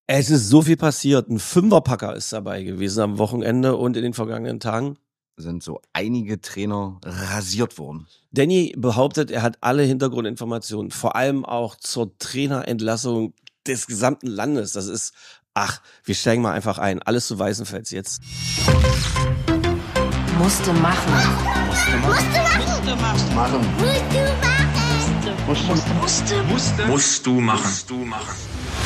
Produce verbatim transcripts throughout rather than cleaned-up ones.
Es ist so viel passiert. Ein Fünferpacker ist dabei gewesen am Wochenende und in den vergangenen Tagen. Sind so einige Trainer rasiert worden. Danny behauptet, er hat alle Hintergrundinformationen, vor allem auch zur Trainerentlassung des gesamten Landes. Das ist, ach, wir steigen mal einfach ein. Alles zu Weißenfels jetzt. Musste machen. Musste machen. Musste machen. Musste machen. Musste. Musste. Musst du machen. Musst du machen.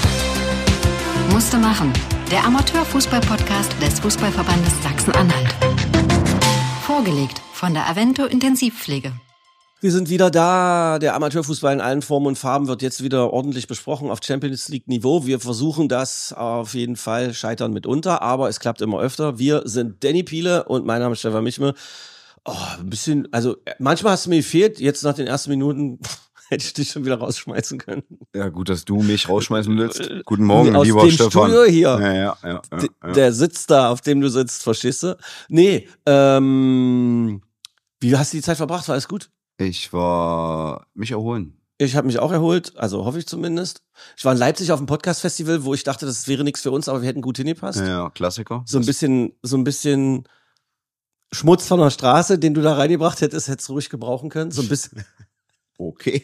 Musste machen. Der Amateurfußball-Podcast des Fußballverbandes Sachsen-Anhalt. Vorgelegt von der Avento Intensivpflege. Wir sind wieder da. Der Amateurfußball in allen Formen und Farben wird jetzt wieder ordentlich besprochen auf Champions League Niveau. Wir versuchen das auf jeden Fall, scheitern mitunter, aber es klappt immer öfter. Wir sind Danny Piele und mein Name ist Stefan Michme. Oh, ein bisschen, also manchmal hast du mir gefehlt, jetzt nach den ersten Minuten hätte ich dich schon wieder rausschmeißen können. Ja, gut, dass du mich rausschmeißen willst. Guten Morgen, aus lieber dem Stefan. Studio hier. Ja, ja, ja, ja, ja. Der sitzt da, auf dem du sitzt, verstehst du? Nee, ähm, wie hast du die Zeit verbracht? War alles gut? Ich war mich erholen. Ich habe mich auch erholt, also hoffe ich zumindest. Ich war in Leipzig auf dem Podcast-Festival, wo ich dachte, das wäre nichts für uns, aber wir hätten gut hingepasst. Ja, ja, Klassiker. So ein bisschen, so ein bisschen Schmutz von der Straße, den du da reingebracht hättest, hättest du ruhig gebrauchen können. So ein bisschen. Okay.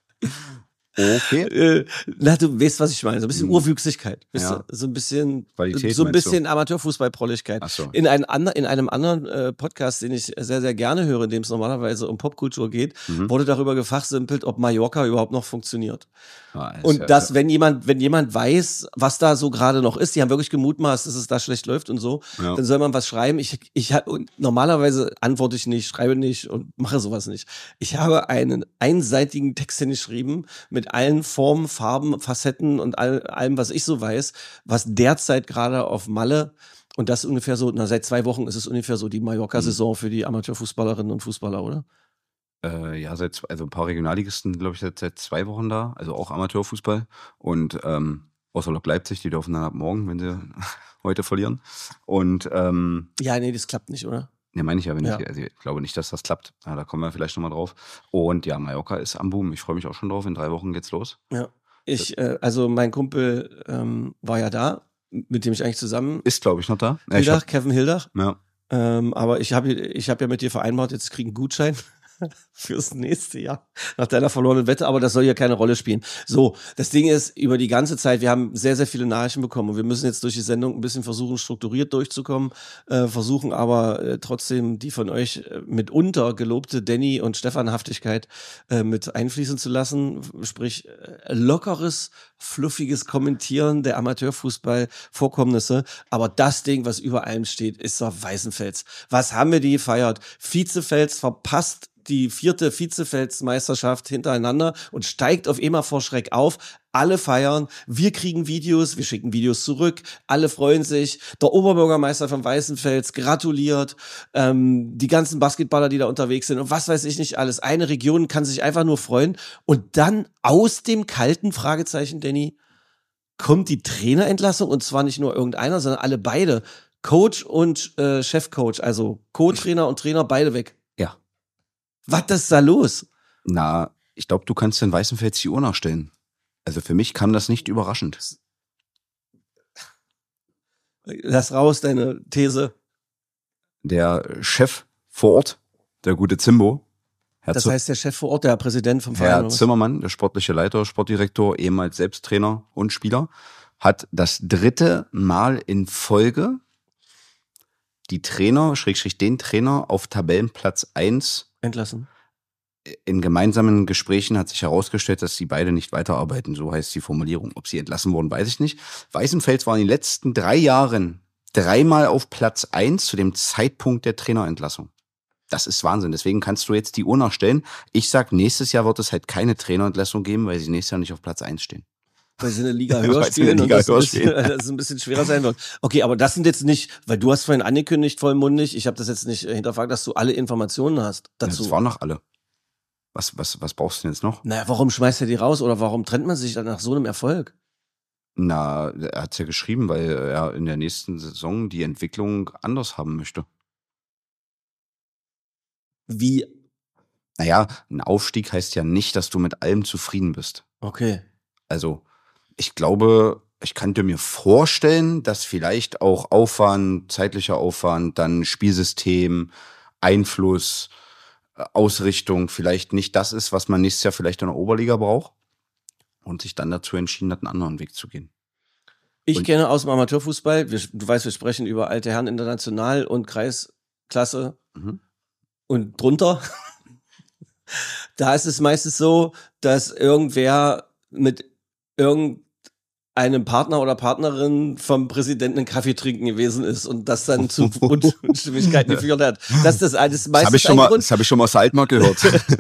Okay. Äh, na, du weißt, was ich meine. So ein bisschen Mhm. Urwüchsigkeit. Weißt Ja. du? So ein bisschen, Qualität, so ein meinst du? bisschen Amateurfußball-Prolligkeit. Ach so. In, einem ander, in einem anderen äh, Podcast, den ich sehr, sehr gerne höre, in dem es normalerweise um Popkultur geht, Mhm. wurde darüber gefachsimpelt, ob Mallorca überhaupt noch funktionioniert. Ah, ist Und ja- dass, wenn jemand, wenn jemand weiß, was da so gerade noch ist, die haben wirklich gemutmaßt, dass es da schlecht läuft und so, Ja. dann soll man was schreiben. Ich, ich, ha- und normalerweise antworte ich nicht, schreibe nicht und mache sowas nicht. Ich habe einen einseitigen Text hingeschrieben mit allen Formen, Farben, Facetten und all, allem, was ich so weiß, was derzeit gerade auf Malle, und das ungefähr so, na, seit zwei Wochen ist es ungefähr so die Mallorca-Saison für die Amateurfußballerinnen und Fußballer, oder? Äh, ja, seit zw- also ein paar Regionalligisten, glaube ich, seit, seit zwei Wochen da, also auch Amateurfußball. Und ähm, außer Lok Leipzig, die dürfen dann ab morgen, wenn sie heute verlieren. Und ähm, Ja, nee, das klappt nicht, oder? ja, meine ich ja, wenn Ja. ich, also ich glaube nicht, dass das klappt. Ja, da kommen wir vielleicht nochmal drauf. Und ja, Mallorca ist am Boom. Ich freue mich auch schon drauf. In drei Wochen geht's los. Ja. Ich, äh, also mein Kumpel ähm, war ja da, mit dem ich eigentlich zusammen, Ist, glaube ich, noch da. Ja, ich Hildach, hab, Kevin Hildach. ja. Ähm, aber ich habe ich hab ja mit dir vereinbart, jetzt kriegen einen Gutschein fürs nächste Jahr nach deiner verlorenen Wette, aber das soll ja keine Rolle spielen. So, das Ding ist, über die ganze Zeit, wir haben sehr, sehr viele Nachrichten bekommen und wir müssen jetzt durch die Sendung ein bisschen versuchen, strukturiert durchzukommen, äh, versuchen aber äh, trotzdem die von euch äh, mitunter gelobte Danny- und Stefan-Haftigkeit äh, mit einfließen zu lassen, sprich äh, lockeres, fluffiges Kommentieren der Amateurfußball-Vorkommnisse, aber das Ding, was über allem steht, ist doch Weißenfels. Was haben wir die gefeiert? Vizefels verpasst die vierte Vizefels-Meisterschaft hintereinander und steigt auf EMA vor Schreck auf. Alle feiern, wir kriegen Videos, wir schicken Videos zurück, alle freuen sich. Der Oberbürgermeister von Weißenfels gratuliert, ähm, die ganzen Basketballer, die da unterwegs sind und was weiß ich nicht alles. Eine Region kann sich einfach nur freuen. Und dann aus dem kalten Fragezeichen, Danny, kommt die Trainerentlassung und zwar nicht nur irgendeiner, sondern alle beide. Coach und äh, Chefcoach, also Co-Trainer und Trainer, beide weg. Ja. Was ist da los? Na, ich glaube, du kannst den Weißenfels die Uhr nachstellen. Also für mich kam das nicht überraschend. Lass raus deine These. Der Chef vor Ort, der gute Zimbo, Herr, Das Zu- heißt, der Chef vor Ort, der Präsident vom Verein. Herr oder was? Zimmermann, der sportliche Leiter, Sportdirektor, ehemals selbst Trainer und Spieler, hat das dritte Mal in Folge die Trainer, Schrägstrich den Trainer auf Tabellenplatz eins. Entlassen. In gemeinsamen Gesprächen hat sich herausgestellt, dass sie beide nicht weiterarbeiten. So heißt die Formulierung. Ob sie entlassen wurden, weiß ich nicht. Weißenfels war in den letzten drei Jahren dreimal auf Platz eins zu dem Zeitpunkt der Trainerentlassung. Das ist Wahnsinn. Deswegen kannst du jetzt die Uhr nachstellen. Ich sag, nächstes Jahr wird es halt keine Trainerentlassung geben, weil sie nächstes Jahr nicht auf Platz eins stehen. Weil sie eine Liga höher Weil sie eine spielen und Liga das, ein höher bisschen, spielen. das ein bisschen schwerer sein wird. Okay, aber das sind jetzt nicht, weil du hast vorhin angekündigt, vollmundig, ich habe das jetzt nicht äh, hinterfragt, dass du alle Informationen hast dazu. Das waren noch alle. Was, was, was brauchst du denn jetzt noch? Naja, warum schmeißt er die raus oder warum trennt man sich dann nach so einem Erfolg? Na, er hat's ja geschrieben, weil er in der nächsten Saison die Entwicklung anders haben möchte. Wie? Naja, ein Aufstieg heißt ja nicht, dass du mit allem zufrieden bist. Okay. Also, ich glaube, Ich könnte mir vorstellen, dass vielleicht auch Aufwand, zeitlicher Aufwand, dann Spielsystem, Einfluss, Ausrichtung vielleicht nicht das ist, was man nächstes Jahr vielleicht in der Oberliga braucht und sich dann dazu entschieden hat, einen anderen Weg zu gehen. Ich Und kenne aus dem Amateurfußball, wir, du weißt, wir sprechen über alte Herren international und Kreisklasse Mhm. und drunter. Da ist es meistens so, dass irgendwer mit irgendeinem Partner oder Partnerin vom Präsidenten einen Kaffee trinken gewesen ist und das dann zu Un- Unstimmigkeiten geführt hat. Das ist das alles Das meistens habe ich, schon ein mal- Grund. das hab ich schon mal aus der Altmark gehört.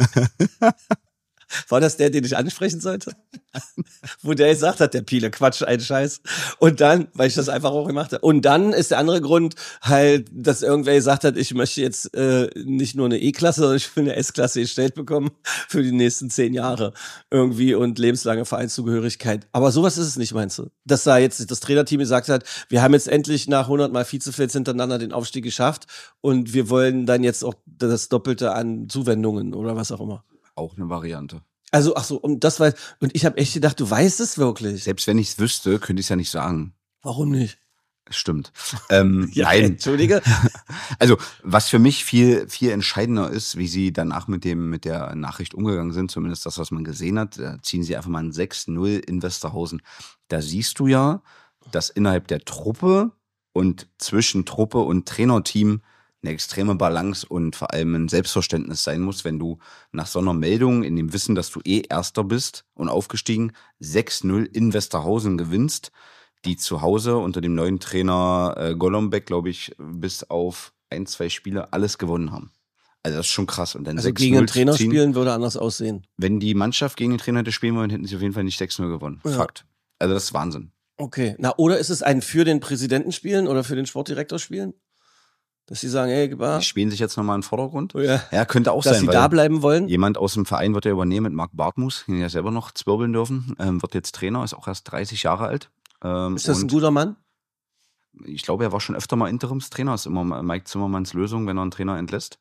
War das der, den ich ansprechen sollte? Wo der gesagt hat, der Piele, Quatsch, ein Scheiß. Und dann, weil ich das einfach auch gemacht habe. Und dann ist der andere Grund halt, dass irgendwer gesagt hat, ich möchte jetzt äh, nicht nur eine E-Klasse, sondern ich will eine S-Klasse gestellt bekommen für die nächsten zehn Jahre irgendwie und lebenslange Vereinszugehörigkeit. Aber sowas ist es nicht, meinst du? Dass da jetzt das Trainerteam gesagt hat, wir haben jetzt endlich nach hundert Mal Vizefels hintereinander den Aufstieg geschafft und wir wollen dann jetzt auch das Doppelte an Zuwendungen oder was auch immer. Auch eine Variante. Also, ach so, und das war, und ich habe echt gedacht, du weißt es wirklich. Selbst wenn ich es wüsste, könnte ich es ja nicht sagen. Warum nicht? Stimmt. Ähm, Ja, nein. Entschuldige. Also, was für mich viel, viel entscheidender ist, wie sie danach mit dem, mit der Nachricht umgegangen sind, zumindest das, was man gesehen hat, da ziehen sie einfach mal ein sechs null in Westerhausen. Da siehst du ja, dass innerhalb der Truppe und zwischen Truppe und Trainerteam eine extreme Balance und vor allem ein Selbstverständnis sein muss, wenn du nach so einer Meldung in dem Wissen, dass du eh Erster bist und aufgestiegen, sechs null in Westerhausen gewinnst, die zu Hause unter dem neuen Trainer äh, Golombek, glaube ich, bis auf ein, zwei Spiele alles gewonnen haben. Also das ist schon krass. Und dann Also sechs gegen null den Trainer zu ziehen, spielen würde anders aussehen. wenn die Mannschaft gegen den Trainer hätte spielen wollen, hätten sie auf jeden Fall nicht sechs null gewonnen. Ja. Fakt. Also das ist Wahnsinn. Okay. Na, oder ist es ein für den Präsidenten spielen oder für den Sportdirektor spielen? Dass sie sagen, hey, gib mal. Die spielen sich jetzt nochmal in den Vordergrund. Ja. Ja, könnte auch Dass sein, sie weil da bleiben wollen? jemand aus dem Verein wird ja übernehmen mit Marc Bartmus, den ja selber noch zwirbeln dürfen, ähm, wird jetzt Trainer, ist auch erst dreißig Jahre alt. Ähm, Ist das ein und guter Mann? ich glaube, er war schon öfter mal Interimstrainer, ist immer Mike Zimmermanns Lösung, wenn er einen Trainer entlässt.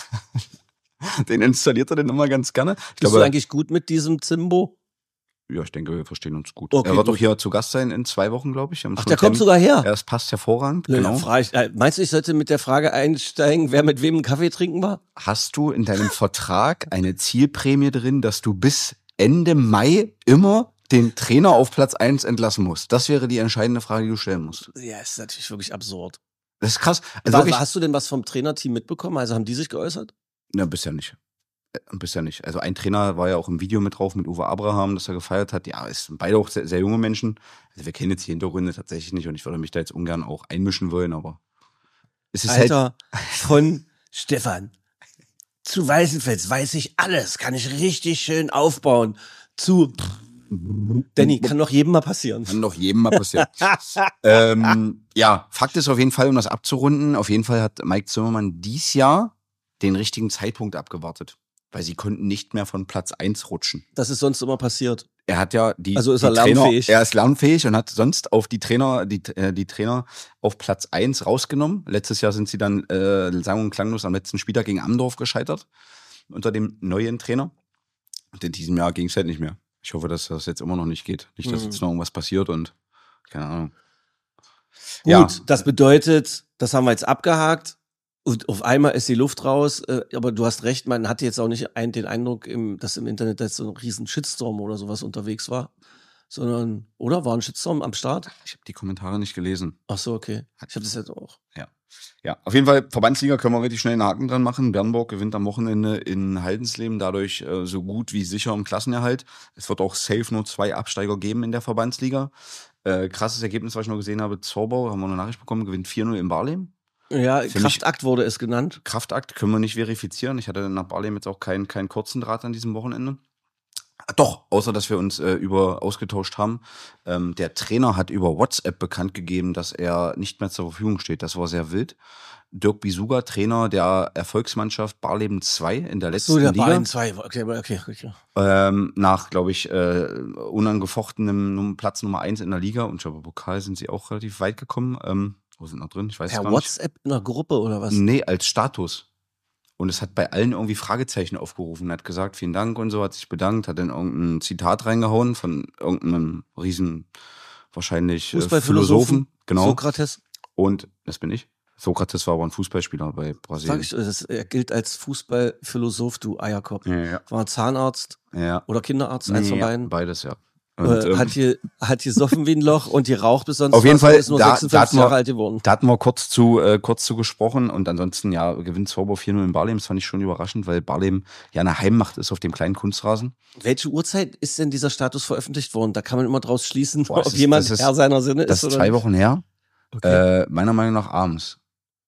Den installiert er dann immer ganz gerne. Ich Bist glaube, du eigentlich gut mit diesem Zimbo? ja, ich denke, wir verstehen uns gut. Okay, er wird gut. doch hier zu Gast sein in zwei Wochen, glaube ich. Wir haben Ach, schon der kommt Termin. sogar her. Ja, das passt hervorragend, Ja, genau. frage ich, äh, meinst du, ich sollte mit der Frage einsteigen, wer mit wem einen Kaffee trinken war? Hast du in deinem Vertrag eine Zielprämie drin, dass du bis Ende Mai immer den Trainer auf Platz eins entlassen musst? Das wäre die entscheidende Frage, die du stellen musst. Ja, ist natürlich wirklich absurd. Das ist krass. Also War, wirklich, hast du denn was vom Trainerteam mitbekommen? Also haben die sich geäußert? na, bisher nicht. Äh, Bisher nicht. Also ein Trainer war ja auch im Video mit drauf, mit Uwe Abraham, das er gefeiert hat. Ja, es sind beide auch sehr, sehr junge Menschen. Also wir kennen jetzt die Hintergründe tatsächlich nicht und ich würde mich da jetzt ungern auch einmischen wollen, aber es ist halt, Alter, von Stefan zu Weißenfels weiß ich alles, kann ich richtig schön aufbauen. Zu Danny, kann doch jedem mal passieren. kann doch jedem mal passieren. ähm, ja, Fakt ist auf jeden Fall, um das abzurunden, auf jeden Fall hat Mike Zimmermann dies Jahr den richtigen Zeitpunkt abgewartet, weil sie konnten nicht mehr von Platz eins rutschen. Das ist sonst immer passiert. Er hat ja die, Also ist die er lernfähig? Trainer, er ist lernfähig und hat sonst auf die Trainer, die, äh, die Trainer auf Platz eins rausgenommen. Letztes Jahr sind sie dann äh, sang- und klanglos am letzten Spieltag gegen Amdorf gescheitert unter dem neuen Trainer. Und in diesem Jahr ging es halt nicht mehr. Ich hoffe, dass das jetzt immer noch nicht geht. Nicht, dass Mhm. jetzt noch irgendwas passiert und keine Ahnung. Gut, Ja. das bedeutet, das haben wir jetzt abgehakt. Und auf einmal ist die Luft raus. Äh, aber du hast recht, man hatte jetzt auch nicht ein, den Eindruck, im, dass im Internet jetzt so ein riesen Shitstorm oder sowas unterwegs war. Sondern, oder? War ein Shitstorm am Start? Ich habe die Kommentare nicht gelesen. Ach so, okay. Ich habe das jetzt auch. Ja. Ja, auf jeden Fall, Verbandsliga können wir richtig schnell einen Haken dran machen. Bernburg gewinnt am Wochenende in Haldensleben, dadurch äh, so gut wie sicher im Klassenerhalt. Es wird auch safe nur zwei Absteiger geben in der Verbandsliga. Äh, krasses Ergebnis, was ich noch gesehen habe, Zorbau, haben wir eine Nachricht bekommen, gewinnt vier null in Barlem. Ja, Für mich- Kraftakt wurde es genannt. Kraftakt können wir nicht verifizieren. Ich hatte nach Barlem jetzt auch keinen keinen kurzen Draht an diesem Wochenende. Ah, Doch, außer dass wir uns äh, über ausgetauscht haben. Ähm, der Trainer hat über WhatsApp bekannt gegeben, dass er nicht mehr zur Verfügung steht. Das war sehr wild. Dirk Bisuga, Trainer der Erfolgsmannschaft Barleben zwei in der letzten So, der Liga. Bayern zwei. Okay, okay, okay. Ähm, nach, glaube ich, äh, unangefochtenem Num- Platz Nummer eins in der Liga. Und ich glaube, Pokal sind sie auch relativ weit gekommen. Ähm, wo sind noch drin? Ich weiß es Per gar nicht. WhatsApp in einer Gruppe oder was? Nee, als Status. Und es hat bei allen irgendwie Fragezeichen aufgerufen. Er hat gesagt, vielen Dank und so, hat sich bedankt, hat dann irgendein Zitat reingehauen von irgendeinem riesen, wahrscheinlich äh, Fußballphilosophen, Philosophen, genau. Sokrates. Und das bin ich. Sokrates war aber ein Fußballspieler bei Brasilien. Sag ich, das, er gilt als Fußballphilosoph, du Eierkopf. Ja, ja. War Zahnarzt Ja. oder Kinderarzt, eins von Ja, beiden. beides, ja. Äh, Und, ähm, hat hier hat gesoffen wie ein Loch und die raucht bis sonst Auf jeden was, Fall, ist nur da- da sechsundfünfzig hatten wir- Jahre alt geworden. Da hatten wir kurz zu, äh, kurz zu gesprochen und ansonsten, ja, gewinnt Zauber vier null in Barlem. Das fand ich schon überraschend, weil Barlem ja eine Heimmacht ist auf dem kleinen Kunstrasen. Welche Uhrzeit ist denn dieser Status veröffentlicht worden? Da kann man immer draus schließen, Boah, das ob ist- jemand das ist- Herr seiner Sinne Das ist ist oder zwei nicht. Wochen her. Okay. Äh, meiner Meinung nach abends.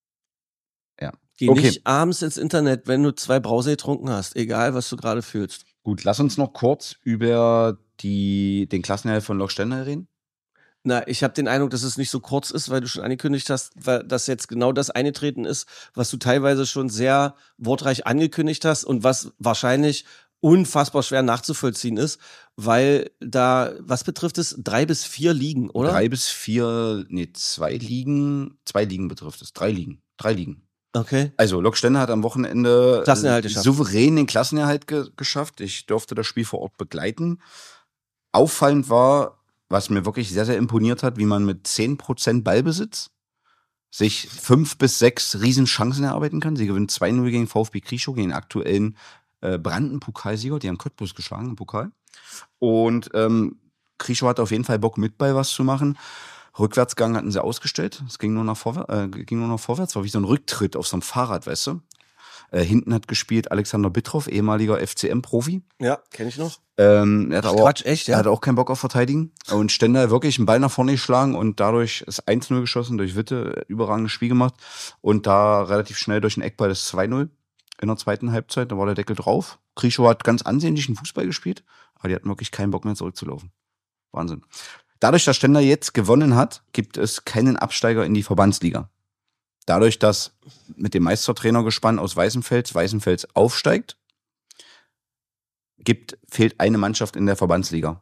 Geh okay. nicht abends ins Internet, wenn du zwei Brause getrunken hast, egal was du gerade fühlst. Gut, lass uns noch kurz über die, den Klassenerhalt von Lok Stendal reden. Na, ich habe den Eindruck, dass es nicht so kurz ist, weil du schon angekündigt hast, weil dass jetzt genau das eingetreten ist, was du teilweise schon sehr wortreich angekündigt hast und was wahrscheinlich unfassbar schwer nachzuvollziehen ist, weil da, was betrifft es, drei bis vier Ligen, oder? Drei bis vier, nee, zwei Ligen, zwei Ligen betrifft es. Drei Ligen. Drei Ligen. Okay. Also, Lok Stendal hat am Wochenende Klassenerhalt äh, geschafft. souverän den Klassenerhalt ge geschafft. Ich durfte das Spiel vor Ort begleiten. Auffallend war, was mir wirklich sehr, sehr imponiert hat, wie man mit zehn Prozent Ballbesitz sich fünf bis sechs Riesenchancen erarbeiten kann. Sie gewinnen zwei null gegen VfB Krieschow, gegen den aktuellen äh, Brandenpokalsieger. Die haben Cottbus geschlagen im Pokal. Und ähm, Krieschow hat auf jeden Fall Bock, mit Ball was zu machen. Rückwärtsgang hatten sie ausgestellt. Es ging nur nach vorwärts, äh, ging nur noch vorwärts. War wie so ein Rücktritt auf so einem Fahrrad, weißt du. Äh, hinten hat gespielt Alexander Bittroff, ehemaliger F C M-Profi. Ja, kenne ich noch. Ähm, er hat aber Quatsch, echt, ja? er hat auch keinen Bock auf Verteidigen. Und Stendal wirklich einen Ball nach vorne geschlagen und dadurch ist eins null geschossen, durch Witte, überragendes Spiel gemacht. Und da relativ schnell durch den Eckball das zwei null in der zweiten Halbzeit. Da war der Deckel drauf. Krieschow hat ganz ansehnlichen Fußball gespielt, aber die hatten wirklich keinen Bock mehr zurückzulaufen. Wahnsinn. Dadurch, dass Stendal jetzt gewonnen hat, gibt es keinen Absteiger in die Verbandsliga. Dadurch, dass mit dem Meistertrainergespann aus Weißenfels Weißenfels aufsteigt, gibt, fehlt eine Mannschaft in der Verbandsliga.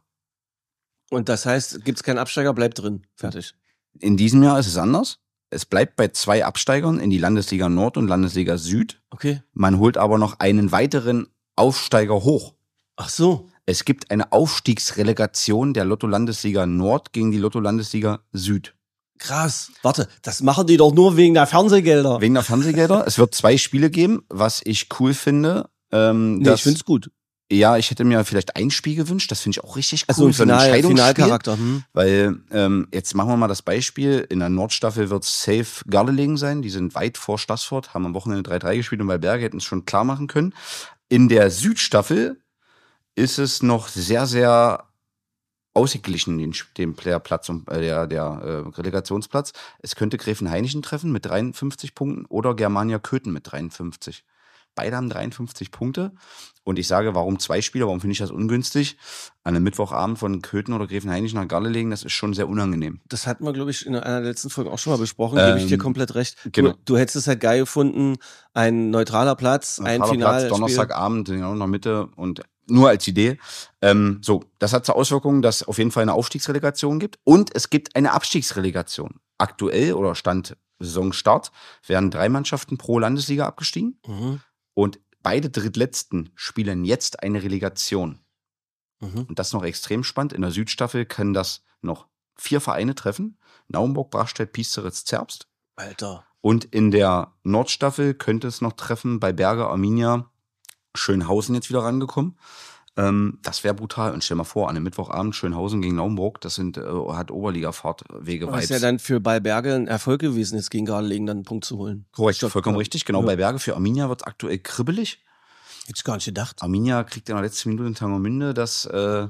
Und das heißt, gibt's keinen Absteiger, bleibt drin. Fertig. In diesem Jahr ist es anders. Es bleibt bei zwei Absteigern in die Landesliga Nord und Landesliga Süd. Okay. Man holt aber noch einen weiteren Aufsteiger hoch. Ach so. Es gibt eine Aufstiegsrelegation der Lotto-Landesliga Nord gegen die Lotto-Landesliga Süd. Krass. Warte, das machen die doch nur wegen der Fernsehgelder. Wegen der Fernsehgelder. Es wird zwei Spiele geben, was ich cool finde. Ähm, Nee, dass, ich find's gut. Ja, ich hätte mir vielleicht ein Spiel gewünscht. Das finde ich auch richtig cool. Also ein für ein Final, Entscheidungsspiel. Finalcharakter. Hm. Weil ähm, jetzt machen wir mal das Beispiel. In der Nordstaffel wird safe Gardelegen sein. Die sind weit vor Stassfurt, haben am Wochenende drei drei gespielt und bei Berge hätten es schon klar machen können. In der Südstaffel ist es noch sehr, sehr ausgeglichen, den, den Playerplatz und äh, der, der äh, Relegationsplatz. Es könnte Gräfenhainichen treffen mit dreiundfünfzig Punkten oder Germania Köthen mit dreiundfünfzig. Beide haben dreiundfünfzig Punkte. Und ich sage, warum zwei Spieler? Warum finde ich das ungünstig? An einem Mittwochabend von Köthen oder Gräfenhainichen nach Gardelegen, das ist schon sehr unangenehm. Das hatten wir, glaube ich, in einer der letzten Folgen auch schon mal besprochen. Ähm, Gebe ich dir komplett recht. genau. Du, du hättest es halt geil gefunden, ein neutraler Platz, ein Neutraler Final. Platz, Donnerstagabend, genau in der Mitte und nur als Idee. Ähm, so, das hat zur Auswirkung, dass es auf jeden Fall eine Aufstiegsrelegation gibt und es gibt eine Abstiegsrelegation. Aktuell oder Stand Saisonstart werden drei Mannschaften pro Landesliga abgestiegen Mhm. und beide Drittletzten spielen jetzt eine Relegation. Mhm. Und das ist noch extrem spannend. In der Südstaffel können das noch vier Vereine treffen. Naumburg, Brachstedt, Piesteritz, Zerbst. Alter. Und in der Nordstaffel könnte es noch treffen bei Berge, Arminia, Schönhausen jetzt wieder rangekommen. Ähm, das wäre brutal. Und stell mal vor, an einem Mittwochabend Schönhausen gegen Naumburg, das sind, äh, hat Oberliga-Fahrtwege Das ist ja dann für Ballberge ein Erfolg gewesen, jetzt gegen Gardelegen dann einen Punkt zu holen. Korrekt, Statt- vollkommen richtig. Genau, Ja. bei Berge für Arminia wird es aktuell kribbelig. Hätte ich gar nicht gedacht. Arminia kriegt in der letzten Minute in Tangermünde das, äh,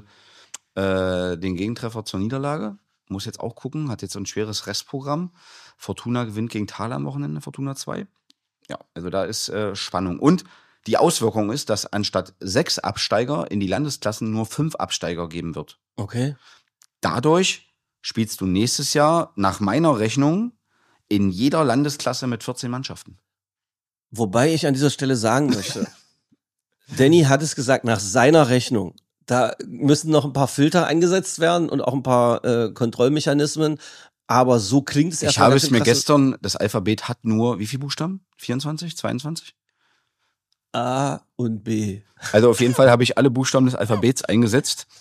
äh, den Gegentreffer zur Niederlage. Muss jetzt auch gucken, hat jetzt so ein schweres Restprogramm. Fortuna gewinnt gegen Thaler am Wochenende, Fortuna zwei. Ja, also da ist äh, Spannung. Und die Auswirkung ist, dass anstatt sechs Absteiger in die Landesklassen nur fünf Absteiger geben wird. Okay. Dadurch spielst du nächstes Jahr nach meiner Rechnung in jeder Landesklasse mit vierzehn Mannschaften. Wobei ich an dieser Stelle sagen möchte, Danny hat es gesagt, nach seiner Rechnung. Da müssen noch ein paar Filter eingesetzt werden und auch ein paar äh, Kontrollmechanismen. Aber so klingt es Ich erstmal habe ganz es schön mir krass. gestern, das Alphabet hat nur, wie viele Buchstaben? vierundzwanzig, zweiundzwanzig? A und B. Also auf jeden Fall habe ich alle Buchstaben des Alphabets eingesetzt.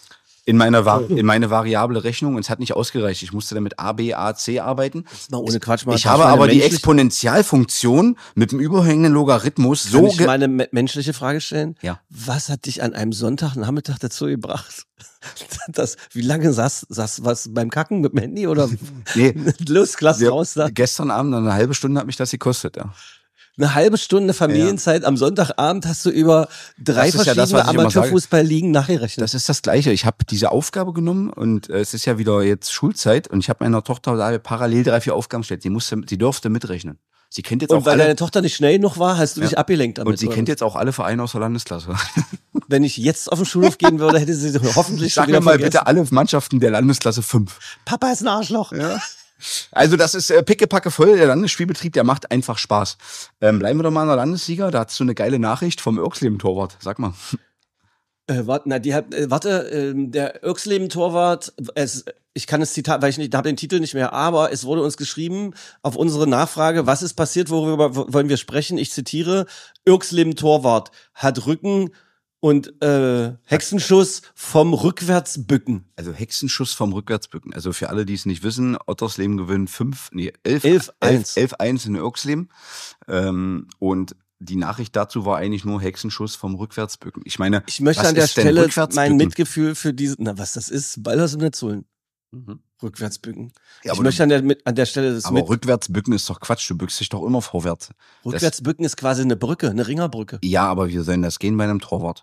in meine, in meine variable Rechnung und es hat nicht ausgereicht. Ich musste dann mit A, B, A, C arbeiten. Mal ohne Quatsch mal. Ich habe aber die Exponentialfunktion mit dem überhängenden Logarithmus so... Kann ich meine me- menschliche Frage stellen? Ja. Was hat dich an einem Sonntagnachmittag dazu gebracht? Das, wie lange saß, saß was beim Kacken mit dem Handy oder? Nee. Los, klasse Ja, raus da. gestern Abend, eine halbe Stunde hat mich das gekostet, ja. Eine halbe Stunde Familienzeit ja. am Sonntagabend hast du über drei verschiedene ja das, Amateurfußballligen nachgerechnet. Das ist das Gleiche. Ich habe diese Aufgabe genommen und äh, es ist ja wieder jetzt Schulzeit und ich habe meiner Tochter parallel drei, vier Aufgaben gestellt. Sie musste, sie durfte mitrechnen. Sie kennt jetzt und auch weil alle, deine Tochter nicht schnell genug war, hast du ja. dich abgelenkt damit. Und sie kennt jetzt auch alle Vereine aus der Landesklasse. Wenn ich jetzt auf den Schulhof gehen würde, hätte sie hoffentlich Sag schon wieder mir mal vergessen. bitte alle Mannschaften der Landesklasse fünf. Papa ist ein Arschloch. Ja. Also das ist äh, pickepacke voll, der Landesspielbetrieb, der macht einfach Spaß. Ähm, bleiben wir doch mal in der Landesliga, da hast du eine geile Nachricht vom Irksleben-Torwart, sag mal. Äh, warte, na, die hat, äh, warte, äh, der Irksleben-Torwart, es, ich kann das Zitat, weil ich nicht, habe den Titel nicht mehr, aber es wurde uns geschrieben auf unsere Nachfrage, was ist passiert, worüber wollen wir sprechen? Ich zitiere, Irksleben-Torwart hat Rücken und äh, Hexenschuss vom Rückwärtsbücken. Also Hexenschuss vom Rückwärtsbücken. Also für alle, die es nicht wissen, Ottersleben gewinnt fünf, nee, elf, elf eins. elf eins in Irksleben. Ähm, und die Nachricht dazu war eigentlich nur Hexenschuss vom Rückwärtsbücken. Ich meine, ich möchte was an der ist denn Stelle Rückwärtsbücken? mein Mitgefühl für diese, na was das ist, Ball aus dem Netz holen. Mhm. Rückwärtsbücken. Ja, ich möchte an der, an der Stelle das aber mit. Rückwärtsbücken ist doch Quatsch, du bückst dich doch immer vorwärts. Rückwärtsbücken das, ist quasi eine Brücke, eine Ringerbrücke. Ja, aber wie soll das gehen bei einem Torwart?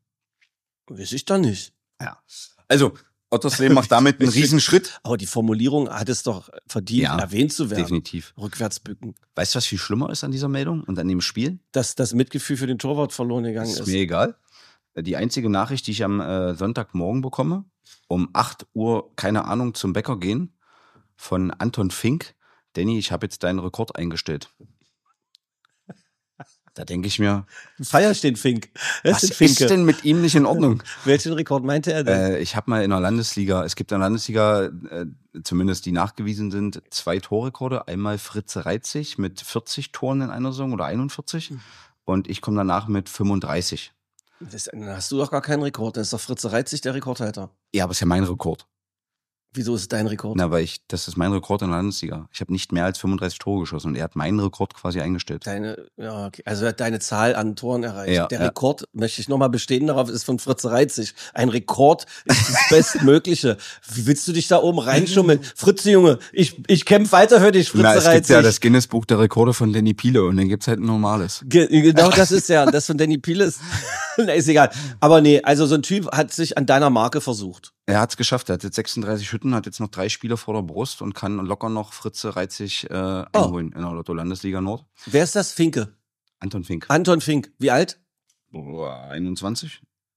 Weiß ich doch nicht. Ja. Also, Ottersleben macht damit einen Riesenschritt. Aber die Formulierung hat es doch verdient, ja, erwähnt zu werden. Definitiv. Rückwärtsbücken. Weißt du, was viel schlimmer ist an dieser Meldung und an dem Spiel? Dass das Mitgefühl für den Torwart verloren gegangen ist. Ist mir egal. Die einzige Nachricht, die ich am äh, Sonntagmorgen bekomme, um acht Uhr, keine Ahnung, zum Bäcker gehen, von Anton Fink. Danny, ich habe jetzt deinen Rekord eingestellt. Da denke ich mir, feierst den Fink. Das was ist denn mit ihm nicht in Ordnung? Welchen Rekord meinte er denn? Äh, ich habe mal in der Landesliga, es gibt in der Landesliga, äh, zumindest die nachgewiesen sind, zwei Torrekorde. Einmal Fritz Reitzig mit vierzig Toren in einer Saison oder einundvierzig und ich komme danach mit fünfunddreißig. Das, dann hast du doch gar keinen Rekord, dann ist doch Fritz Reitzig der Rekordhalter. Ja, aber es ist ja mein Rekord. Wieso ist es dein Rekord? Na, weil ich, das ist mein Rekord in der Landesliga. Ich habe nicht mehr als fünfunddreißig Tore geschossen und er hat meinen Rekord quasi eingestellt. Deine, ja, okay. Also er hat deine Zahl an Toren erreicht. Ja, der ja. Rekord, möchte ich nochmal bestehen darauf, ist von Fritz Reitzig. Ein Rekord ist das Bestmögliche. Wie willst du dich da oben reinschummeln? Fritz, Junge, ich, ich kämpfe weiter für dich, Fritz Na, es Reitzig. gibt ja das Guinness-Buch der Rekorde von Danny Piele und dann gibt's halt ein normales. Ge- genau das ist ja, das von Danny Piele ist, na, ist egal. Aber nee, also so ein Typ hat sich an deiner Marke versucht. Er hat's geschafft, er hat jetzt sechsunddreißig Hütten, hat jetzt noch drei Spiele vor der Brust und kann locker noch Fritze Reitzig äh, einholen oh. in der Lotto-Landesliga Nord. Wer ist das? Finke? Anton Fink. Anton Fink. Wie alt? Boah, einundzwanzig.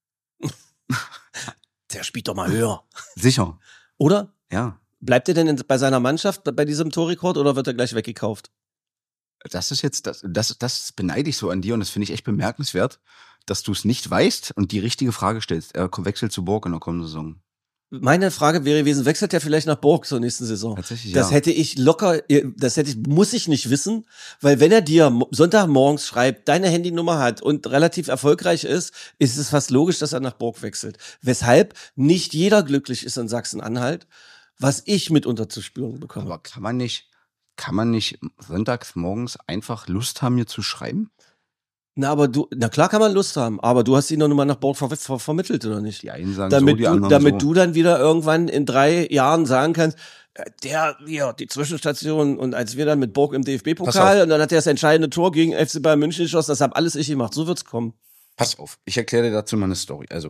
Der spielt doch mal höher. Sicher. Oder? Ja. Bleibt er denn in, bei seiner Mannschaft bei diesem Torrekord oder wird er gleich weggekauft? Das ist jetzt, das, das, das beneide ich so an dir und das finde ich echt bemerkenswert, dass du es nicht weißt und die richtige Frage stellst. Er wechselt zu Borg in der kommenden Saison. Meine Frage wäre gewesen, wechselt er vielleicht nach Borg zur nächsten Saison? Tatsächlich, das ja. hätte ich locker, das hätte ich, muss ich nicht wissen, weil wenn er dir Sonntagmorgens schreibt, deine Handynummer hat und relativ erfolgreich ist, ist es fast logisch, dass er nach Borg wechselt. Weshalb nicht jeder glücklich ist in Sachsen-Anhalt, was ich mitunter zu spüren bekomme. Aber kann man nicht, kann man nicht sonntags morgens einfach Lust haben, mir zu schreiben? Na, aber du, na klar kann man Lust haben, aber du hast ihn doch nur mal nach Borg ver ver vermittelt, oder nicht? Die einen sagen damit so, die du, anderen Damit so. du dann wieder irgendwann in drei Jahren sagen kannst, äh, der, hier, die Zwischenstation und als wir dann mit Borg im D F B-Pokal und dann hat er das entscheidende Tor gegen F C Bayern München geschossen, das hab alles ich gemacht, so wird's kommen. Pass auf, ich erkläre dir dazu mal eine Story. Also,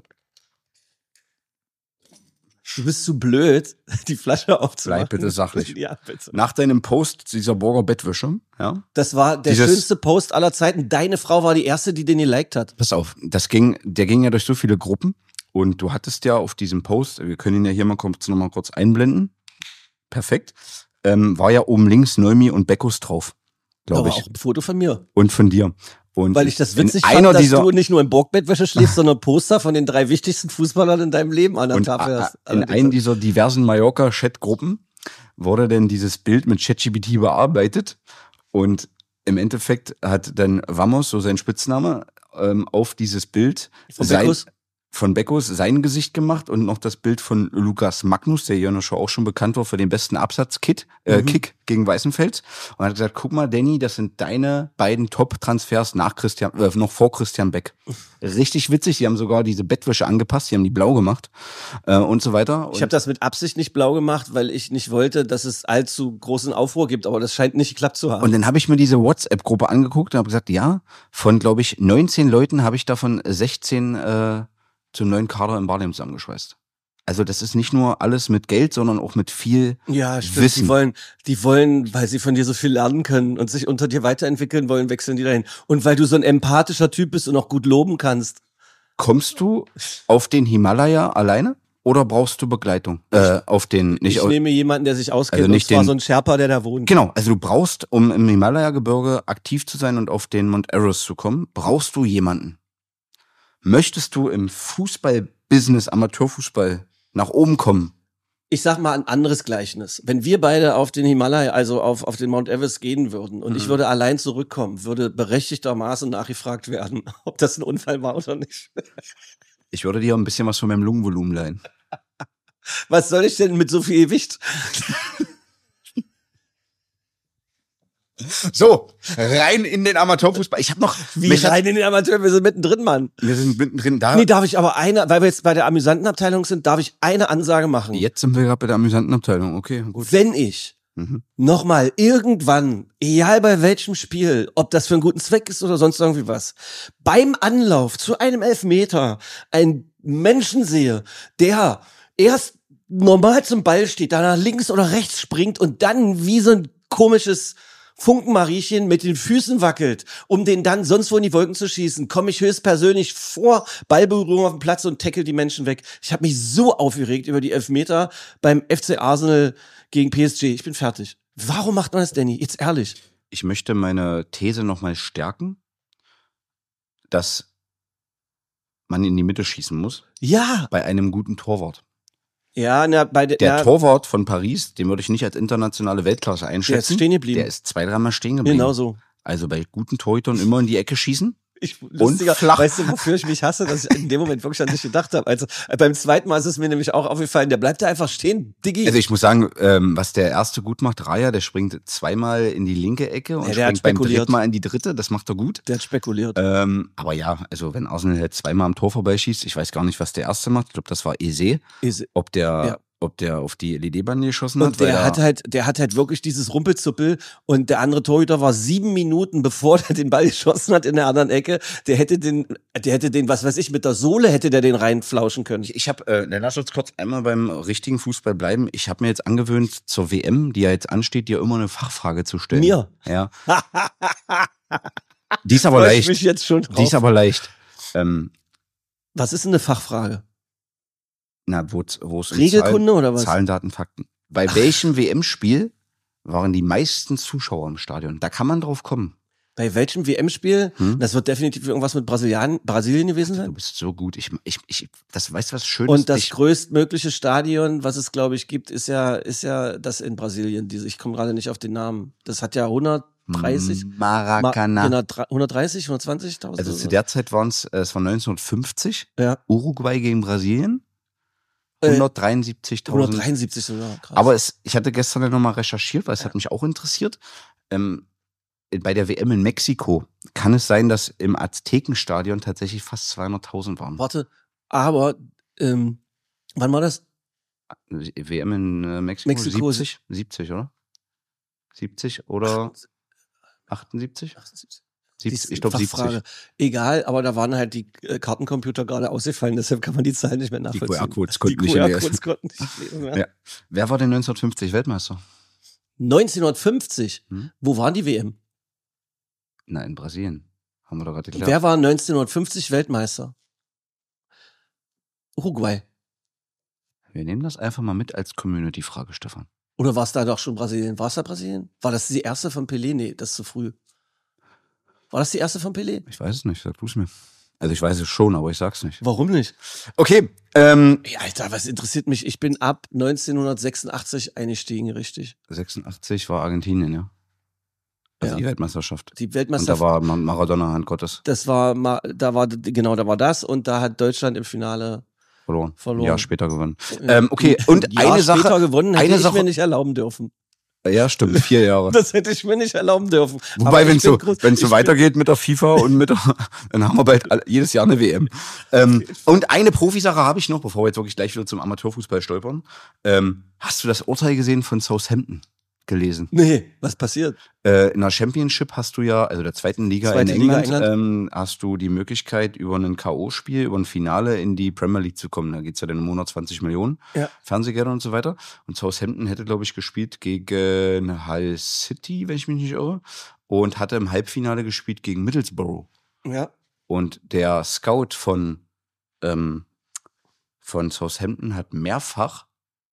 du bist zu blöd, die Flasche aufzumachen. bleib bitte sachlich. Ja, bitte. Nach deinem Post dieser Borger Bettwäsche, ja. Das war der Dieses- schönste Post aller Zeiten. Deine Frau war die erste, die den geliked hat. Pass auf, das ging, der ging ja durch so viele Gruppen und du hattest ja auf diesem Post, wir können ihn ja hier mal kurz, noch mal kurz einblenden. Perfekt. Ähm, war ja oben links Neumi und Beckus drauf, glaube Aber ich. auch ein Foto von mir. Und von dir. Und Weil ich das in witzig einer fand, dass dieser, du nicht nur in Borgbettwäsche schläfst, sondern Poster von den drei wichtigsten Fußballern in deinem Leben an der und Tafel hast. in einem dieser diversen Mallorca-Chat-Gruppen wurde denn dieses Bild mit ChatGPT bearbeitet und im Endeffekt hat dann Vamos, so sein Spitzname, ähm, auf dieses Bild Von sein, Beckus? von Beckos sein Gesicht gemacht und noch das Bild von Lukas Magnus, der hier in der Show auch schon bekannt war für den besten Absatzkick äh, Mhm. Kick gegen Weißenfels. Und hat gesagt, guck mal, Danny, das sind deine beiden Top-Transfers nach Christian, äh, noch vor Christian Beck. Richtig witzig, die haben sogar diese Bettwäsche angepasst, die haben die blau gemacht äh, und so weiter. Ich habe das mit Absicht nicht blau gemacht, weil ich nicht wollte, dass es allzu großen Aufruhr gibt, aber das scheint nicht geklappt zu haben. Und dann habe ich mir diese WhatsApp-Gruppe angeguckt und habe gesagt, ja, von, glaube ich, neunzehn Leuten habe ich davon sechzehn äh, zum neuen Kader im Barlem zusammengeschweißt. Also das ist nicht nur alles mit Geld, sondern auch mit viel Ja, stimmt. Wissen. Die wollen, die wollen, weil sie von dir so viel lernen können und sich unter dir weiterentwickeln wollen, wechseln die dahin. Und weil du so ein empathischer Typ bist und auch gut loben kannst. Kommst du auf den Himalaya alleine oder brauchst du Begleitung? Äh, auf den nicht Ich au- nehme jemanden, der sich auskennt, Also nicht und zwar den- so ein Sherpa, der da wohnt. Genau, also du brauchst, um im Himalaya-Gebirge aktiv zu sein und auf den Mount Everest zu kommen, brauchst du jemanden. Möchtest du im Fußball-Business, Amateurfußball nach oben kommen? Ich sag mal ein anderes Gleichnis. Wenn wir beide auf den Himalaya, also auf, auf den Mount Everest gehen würden und Mhm. ich würde allein zurückkommen, würde berechtigtermaßen nachgefragt werden, ob das ein Unfall war oder nicht. Ich würde dir ein bisschen was von meinem Lungenvolumen leihen. Was soll ich denn mit so viel Gewicht? So, rein in den Amateurfußball. Ich habe noch, Wie mich hat- rein in den Amateur, wir sind mittendrin, Mann. wir sind mittendrin da. Nee, darf ich aber eine, weil wir jetzt bei der amüsanten Abteilung sind, darf ich eine Ansage machen. Jetzt sind wir gerade bei der amüsanten Abteilung. Okay, gut. Wenn ich Mhm. nochmal irgendwann, egal bei welchem Spiel, ob das für einen guten Zweck ist oder sonst irgendwie was, beim Anlauf zu einem Elfmeter einen Menschen sehe, der erst normal zum Ball steht, dann nach links oder rechts springt und dann wie so ein komisches Funkenmariechen mit den Füßen wackelt, um den dann sonst wo in die Wolken zu schießen, komme ich höchstpersönlich vor Ballberührung auf den Platz und tackle die Menschen weg. Ich habe mich so aufgeregt über die Elfmeter beim F C Arsenal gegen P S G. Ich bin fertig. Warum macht man das, Danny? Jetzt ehrlich. Ich möchte meine These nochmal stärken, dass man in die Mitte schießen muss Ja. bei einem guten Torwart. Ja, na, bei der, Der ja, Torwart von Paris, den würde ich nicht als internationale Weltklasse der ist einschätzen. stehen geblieben. Der ist zwei, dreimal stehen geblieben. Genau so. Also bei guten Torhütern immer in die Ecke schießen. Ich, lustiger, flach. Weißt du, wofür ich mich hasse, dass ich in dem Moment wirklich an dich gedacht habe. Also äh, beim zweiten Mal ist es mir nämlich auch aufgefallen, der bleibt da einfach stehen, Diggi. Also ich muss sagen, ähm, was der erste gut macht, Raya, der springt zweimal in die linke Ecke und Ja, der hat springt beim spekuliert. dritten Mal in die dritte. Das macht er gut. der hat spekuliert. Ähm, aber ja, also wenn Arsenal jetzt zweimal am Tor vorbeischießt, ich weiß gar nicht, was der erste macht. Ich glaube, das war Eze. Ist- Ob der, Ja. ob der auf die L E D-Bande geschossen Und hat. weil der er- hat halt, der hat halt wirklich dieses Rumpelzuppel und der andere Torhüter war sieben Minuten, bevor der den Ball geschossen hat in der anderen Ecke. Der hätte den, der hätte den, was weiß ich, mit der Sohle hätte der den reinflauschen können. Ich, ich habe, äh, dann lass uns kurz einmal beim richtigen Fußball bleiben. Ich habe mir jetzt angewöhnt, zur W M, die ja jetzt ansteht, dir immer eine Fachfrage zu stellen. Mir? Ja. Die ist aber Freu ich leicht. mich jetzt schon Die drauf. ist aber leicht. Ähm, Was ist denn eine Fachfrage? na, wo wo es um Regelkunde Zahlen, oder was? Zahlen, Daten, Fakten. Bei welchem W M-Spiel waren die meisten Zuschauer im Stadion? Da kann man drauf kommen. Bei welchem W M-Spiel? Hm? Das wird definitiv irgendwas mit Brasilian, Brasilien gewesen Du sein. bist so gut. Ich, ich, ich, das weißt du, was schön Und ist? das ich, größtmögliche Stadion, was es glaube ich gibt, ist ja, ist ja das in Brasilien. Diese, ich komme gerade nicht auf den Namen. Das hat ja hundertdreißig, Maracana. Ma- genau, hundertdreißig, hundertzwanzigtausend. Also oder zu so. der Zeit waren es, es war neunzehnhundertfünfzig, Ja. Uruguay gegen Brasilien, Äh, hundertdreiundsiebzigtausend. hundertdreiundsiebzig sogar. Krass. Aber es, ich hatte gestern ja nochmal recherchiert, weil es hat mich auch interessiert. Ähm, bei der W M in Mexiko kann es sein, dass im Aztekenstadion tatsächlich fast zweihunderttausend waren. Warte, aber ähm, wann war das? W M in äh, Mexiko, Mexiko siebzig, siebzig, oder? siebzig oder achtundsiebzig? achtundsiebzig. siebzig Die ich glaube Fachfrage. siebzig. Egal, aber da waren halt die äh, Kartencomputer gerade ausgefallen, deshalb kann man die Zahlen nicht mehr nachvollziehen. Q R-Codes Die konnten nicht Q mehr R-Codes lesen. konnten nicht lesen. Ja. Ja. Wer war denn neunzehnhundertfünfzig Weltmeister? neunzehnhundertfünfzig, Hm? wo waren die W M? Na, in Brasilien. Haben wir doch gerade geklärt. Wer war neunzehnhundertfünfzig Weltmeister? Uruguay. Wir nehmen das einfach mal mit als Community-Frage, Stefan. Oder war es da doch schon Brasilien? War es da Brasilien? War das die erste von Pelé? Nee, das ist zu früh. War das die erste von Pelé? Ich weiß es nicht, sag du es mir. Also ich weiß es schon, aber ich sag's nicht. Warum nicht? Okay, ähm, Ey, Alter, was interessiert mich? Ich bin ab neunzehnhundertsechsundachtzig eingestiegen, richtig. sechsundachtzig war Argentinien, ja. Also Ja. die Weltmeisterschaft. Die Und Weltmeisterschaft. da war Ma- Maradona, Hand Gottes, Das war ma- da war genau, da war das und da hat Deutschland im Finale verloren. verloren. Ein Jahr später gewonnen. Ja. Ähm, okay, und ein Jahr eine später Sache. gewonnen hätte eine ich Sache, mir nicht erlauben dürfen. Ja, stimmt, vier Jahre. Das hätte ich mir nicht erlauben dürfen. Aber Wobei, ich wenn es bin so, groß- wenn's so ich bin- weitergeht mit der FIFA und mit der, dann haben wir bald all, jedes Jahr eine W M. Ähm, und eine Profisache habe ich noch, bevor wir jetzt wirklich gleich wieder zum Amateurfußball stolpern. Ähm, hast du das Urteil gesehen von Southampton gelesen? Nee, was passiert? Äh, in der Championship hast du ja, also der zweiten Liga Zweite in Liga England, England. Ähm, hast du die Möglichkeit, über ein K O-Spiel, über ein Finale in die Premier League zu kommen. Da geht's ja dann um hundertzwanzig Millionen Ja. Fernsehgelder und so weiter. Und Southampton hätte, glaube ich, gespielt gegen Hull City, wenn ich mich nicht irre, und hatte im Halbfinale gespielt gegen Middlesbrough. Ja. Und der Scout von, ähm, von Southampton hat mehrfach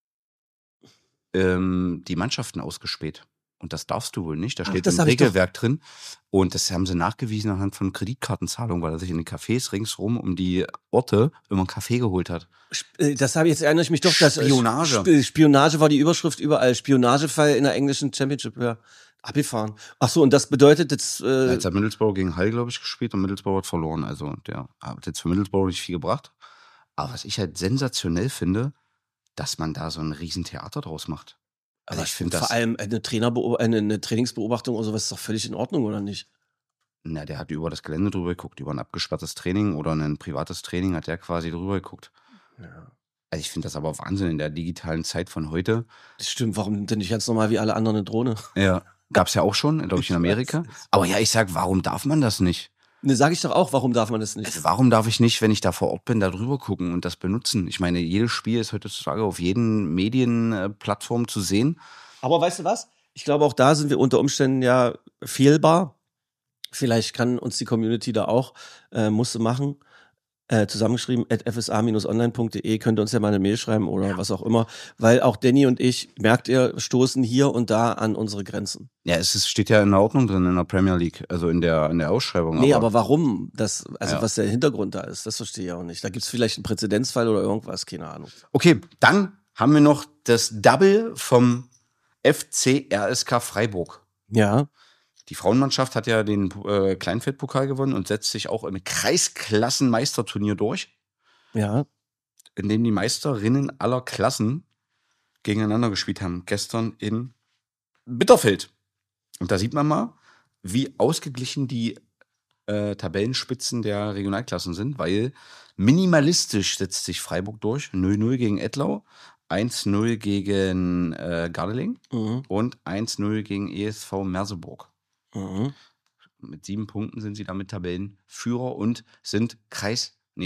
ähm, die Mannschaften ausgespäht. Und das darfst du wohl nicht. Da Ach, steht das im hab ich doch- Regelwerk drin. Und das haben sie nachgewiesen anhand von Kreditkartenzahlungen, weil er sich in den Cafés ringsrum um die Orte immer einen Kaffee geholt hat. Sp- äh, Das habe ich jetzt erinnere ich mich doch. dass, äh, Spionage. Sp- Spionage war die Überschrift überall. Spionagefall in der englischen Championship. Ja. Abgefahren. Ach so, und das bedeutet jetzt. Äh, Jetzt hat Middlesbrough gegen Hull, glaube ich, gespielt und Middlesbrough hat verloren. Also der hat jetzt für Middlesbrough nicht viel gebracht. Aber was ich halt sensationell finde, dass man da so ein Riesentheater draus macht. Also aber ich finde das. vor allem eine, Trainerbeo- eine, eine Trainingsbeobachtung oder sowas ist doch völlig in Ordnung, oder nicht? Na, der hat über das Gelände drüber geguckt, über ein abgesperrtes Training oder ein privates Training hat der quasi drüber geguckt. Ja. Also ich finde das aber Wahnsinn in der digitalen Zeit von heute. Das stimmt, warum denn nicht ganz normal wie alle anderen eine Drohne? Ja. Gab's ja auch schon, glaube ich, in Ich Amerika. weiß nicht. Aber ja, ich sag, warum darf man das nicht? Ne, sag ich doch auch, warum darf man das nicht? Also warum darf ich nicht, wenn ich da vor Ort bin, da drüber gucken und das benutzen? Ich meine, jedes Spiel ist heutzutage auf jeden Medienplattform zu sehen. Aber weißt du was? Ich glaube, auch da sind wir unter Umständen ja fehlbar. Vielleicht kann uns die Community da auch, äh, musste machen, äh, zusammengeschrieben, at f s a dash online punkt de, könnt ihr uns ja mal eine Mail schreiben oder was auch immer, weil auch Danny und ich, merkt ihr, stoßen hier und da an unsere Grenzen. Ja, es ist, steht ja in der Ordnung drin in der Premier League, also in der, in der Ausschreibung. Nee, aber warum das, also Ja. was der Hintergrund da ist, das verstehe ich auch nicht. Da gibt's vielleicht einen Präzedenzfall oder irgendwas, keine Ahnung. Okay, dann haben wir noch das Double vom F C R S K Freiburg. Ja, Die Frauenmannschaft hat ja den äh, Kleinfeldpokal gewonnen und setzt sich auch im Kreisklassenmeisterturnier durch, ja. in dem die Meisterinnen aller Klassen gegeneinander gespielt haben. Gestern in Bitterfeld. Und da sieht man mal, wie ausgeglichen die äh, Tabellenspitzen der Regionalklassen sind, weil minimalistisch setzt sich Freiburg durch. null null gegen Ettlau, eins null gegen äh, Gardeling Mhm. und eins null gegen E S V Merseburg. Mhm. Mit sieben Punkten sind sie damit Tabellenführer und sind Kreis, nee,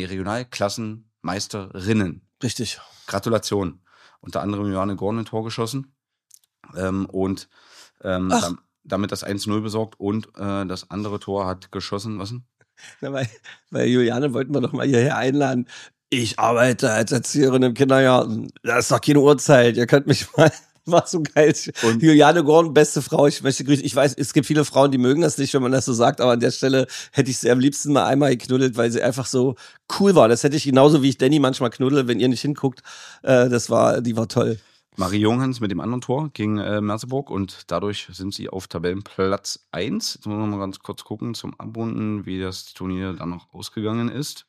Regionalklassenmeisterinnen. Richtig. Gratulation. Unter anderem Johanne Gorn ein Tor geschossen ähm, und ähm, Ach. dam- damit das eins null besorgt und äh, das andere Tor hat geschossen, was denn? Na, weil, weil Juliane wollten wir doch mal hierher einladen. Ich arbeite als Erzieherin im Kindergarten. Das ist doch keine Uhrzeit. Ihr könnt mich mal. War so geil. Und- Juliane Gorn, beste Frau. Ich möchte grüßen. Ich weiß, es gibt viele Frauen, die mögen das nicht, wenn man das so sagt, aber an der Stelle hätte ich sie am liebsten mal einmal geknuddelt, weil sie einfach so cool war. Das hätte ich genauso, wie ich Danny manchmal knuddel, wenn ihr nicht hinguckt. Äh, das war, die war toll. Marie Junghans mit dem anderen Tor gegen äh, Merseburg und dadurch sind sie auf Tabellenplatz eins. Jetzt müssen wir mal ganz kurz gucken zum Abrunden, wie das Turnier dann noch ausgegangen ist.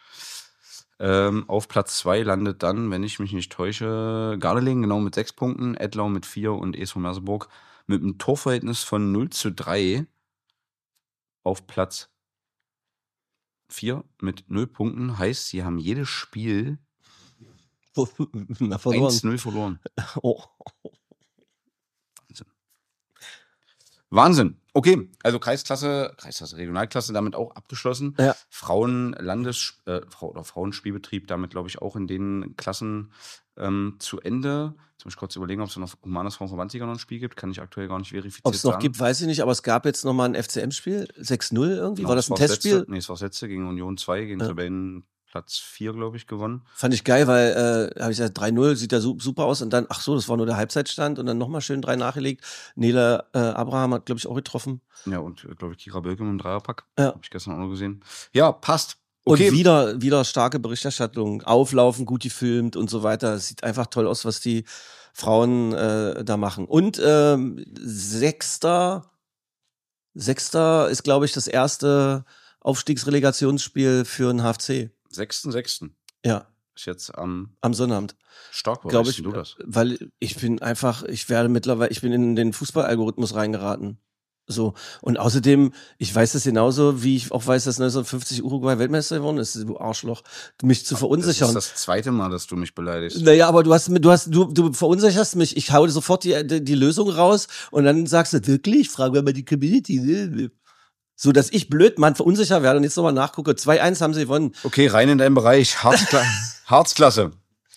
Ähm, auf Platz zwei landet dann, wenn ich mich nicht täusche, Gardeling, genau mit sechs Punkten, Ettlau mit vier und E S V Merseburg mit einem Torverhältnis von null zu drei auf Platz vier mit null Punkten. Heißt, sie haben jedes Spiel Na, verloren. eins null verloren. Oh. Wahnsinn. Okay, also Kreisklasse, Kreisklasse, Regionalklasse damit auch abgeschlossen. Ja. Frauenlandes äh, Frau oder Frauenspielbetrieb damit, glaube ich, auch in den Klassen ähm, zu Ende. Jetzt muss ich kurz überlegen, ob es noch Humanes Frauenverbandsliga noch ein Spiel gibt. Kann ich aktuell gar nicht verifiziert Ob es noch sagen. gibt, weiß ich nicht, aber es gab jetzt nochmal ein F C M-Spiel. sechs null irgendwie. Genau, War das es ein das Testspiel? Letzte, nee, es war das letzte gegen Union zwei, gegen Ja. Tabellenplatz vier, glaube ich, gewonnen. Fand ich geil, weil, äh, habe ich gesagt, drei null, sieht ja su- super aus. Und dann, ach so, das war nur der Halbzeitstand. Und dann nochmal schön drei nachgelegt. Nele äh, Abraham hat, glaube ich, auch getroffen. Ja, und, äh, glaube ich, Kira Bölke mit dem Dreierpack. Ja. Habe ich gestern auch noch gesehen. Ja, passt. Okay. Und wieder, wieder starke Berichterstattung. Auflaufen, gut gefilmt und so weiter. Es sieht einfach toll aus, was die Frauen äh, da machen. Und ähm, Sechster Sechster ist, glaube ich, das erste Aufstiegsrelegationsspiel für den H F C. Sechsten, sechsten. Ja. Ist jetzt am Am Sonnabend. Stark, Glaube ich, du das? weil ich bin einfach, ich werde mittlerweile, ich bin in den Fußballalgorithmus reingeraten. So. Und außerdem, ich weiß das genauso, wie ich auch weiß, dass neunzehnhundertfünfzig Uruguay Weltmeister geworden ist, du Arschloch, mich zu verunsichern. Das ist das zweite Mal, dass du mich beleidigst. Naja, aber du hast, du hast, du, du verunsicherst mich. Ich hau sofort die, die, die Lösung raus und dann sagst du, wirklich? Fragen wir mal die Community. So, dass ich blöd, Mann, verunsicher werde und jetzt nochmal nachgucke. zwei eins haben sie gewonnen. Okay, rein in deinen Bereich. Harzkla- Harzklasse.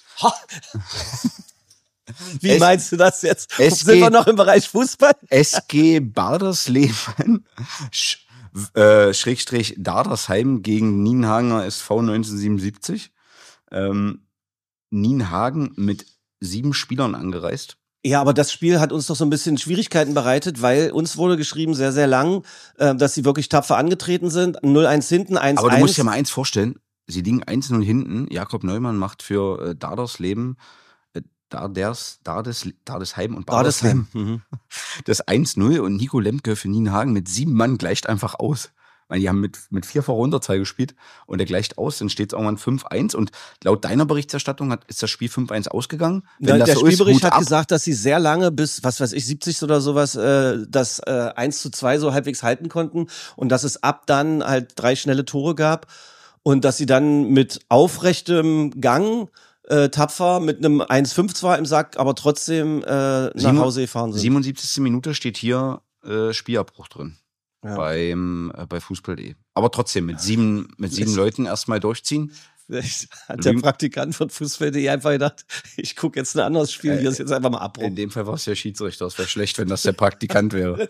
Wie S- meinst du das jetzt? S G Sind wir noch im Bereich Fußball? S G Bardersleben Sch- äh, Schrägstrich Dardersheim gegen Nienhagener S V neunzehnhundertsiebenundsiebzig. Ähm, Nienhagen mit sieben Spielern angereist. Ja, aber das Spiel hat uns doch so ein bisschen Schwierigkeiten bereitet, weil uns wurde geschrieben, sehr, sehr lang, äh, dass sie wirklich tapfer angetreten sind. null eins hinten, eins eins. Aber du musst dir mal eins vorstellen, sie liegen eins null hinten. Jakob Neumann macht für äh, Dardersleben, äh, Darders, Dardes, Dardesheim und Bardersheim Mhm. das eins null und Nico Lemke für Nienhagen mit sieben Mann gleicht einfach aus. Weil die haben mit, mit vierfacher Unterzahl gespielt und der gleicht aus, dann steht es irgendwann fünf eins und laut deiner Berichterstattung hat, ist das Spiel fünf eins ausgegangen. Wenn Ja, das der so ist, Spielbericht Hut hat ab. gesagt, dass sie sehr lange bis, was weiß ich, siebzig oder sowas, äh, das äh, eins zu zwei so halbwegs halten konnten und dass es ab dann halt drei schnelle Tore gab und dass sie dann mit aufrechtem Gang äh, tapfer mit einem eins fünf zwar im Sack, aber trotzdem äh, nach Sieben- Hause gefahren sind. siebenundsiebzigste Minute steht hier äh, Spielabbruch drin. Ja. Beim, äh, bei Fußball punkt de. Aber trotzdem mit sieben, mit sieben Vielleicht- Leuten erstmal durchziehen. Vielleicht hat der Lügen- Praktikant von Fußball punkt de einfach gedacht, ich gucke jetzt ein anderes Spiel, hier ist jetzt einfach mal Abbruch. In dem Fall war es der Schiedsrichter. Es wäre schlecht, wenn das der Praktikant wäre.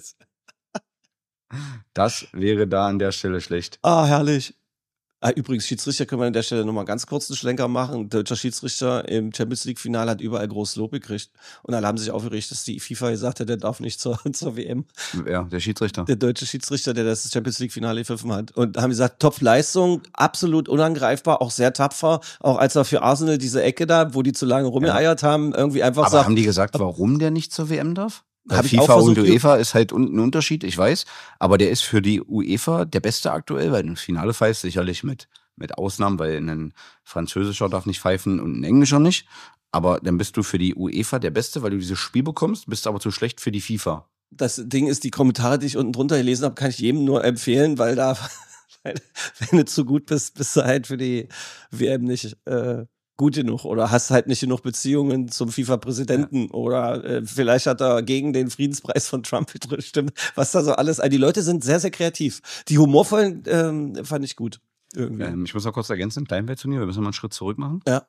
Das wäre da an der Stelle schlecht. Ah, herrlich. Ah, übrigens, Schiedsrichter können wir an der Stelle nochmal ganz kurz einen Schlenker machen. Deutscher Schiedsrichter im Champions League-Finale hat überall groß Lob gekriegt. Und alle haben sich aufgeregt, dass die FIFA gesagt hat, der darf nicht zur, zur W M. Ja, der Schiedsrichter. Der deutsche Schiedsrichter, der das Champions League-Finale gepfiffen hat. Und haben gesagt, Top-Leistung, absolut unangreifbar, auch sehr tapfer. Auch als er für Arsenal diese Ecke da, wo die zu lange rumgeeiert haben, irgendwie einfach Aber sagt, haben die gesagt, warum der nicht zur W M darf? Hab ich auch FIFA und versucht, UEFA ist halt un- ein Unterschied, ich weiß. Aber der ist für die UEFA der Beste aktuell, weil ein Finale pfeift sicherlich mit, mit Ausnahmen, weil ein Französischer darf nicht pfeifen und ein Englischer nicht. Aber dann bist du für die UEFA der Beste, weil du dieses Spiel bekommst, bist aber zu schlecht für die FIFA. das Ding ist, die Kommentare, die ich unten drunter gelesen habe, kann ich jedem nur empfehlen, weil da, weil, wenn du zu gut bist, bist du halt für die W M nicht äh, gut genug oder hast halt nicht genug Beziehungen zum FIFA-Präsidenten ja. oder äh, vielleicht hat er gegen den Friedenspreis von Trump gestimmt, was da so alles, also die Leute sind sehr, sehr kreativ. Die humorvollen ähm, fand ich gut. Irgendwie. Ähm, ich muss noch kurz ergänzen, Kleinfeldturnier, wir müssen mal einen Schritt zurück machen. Ja.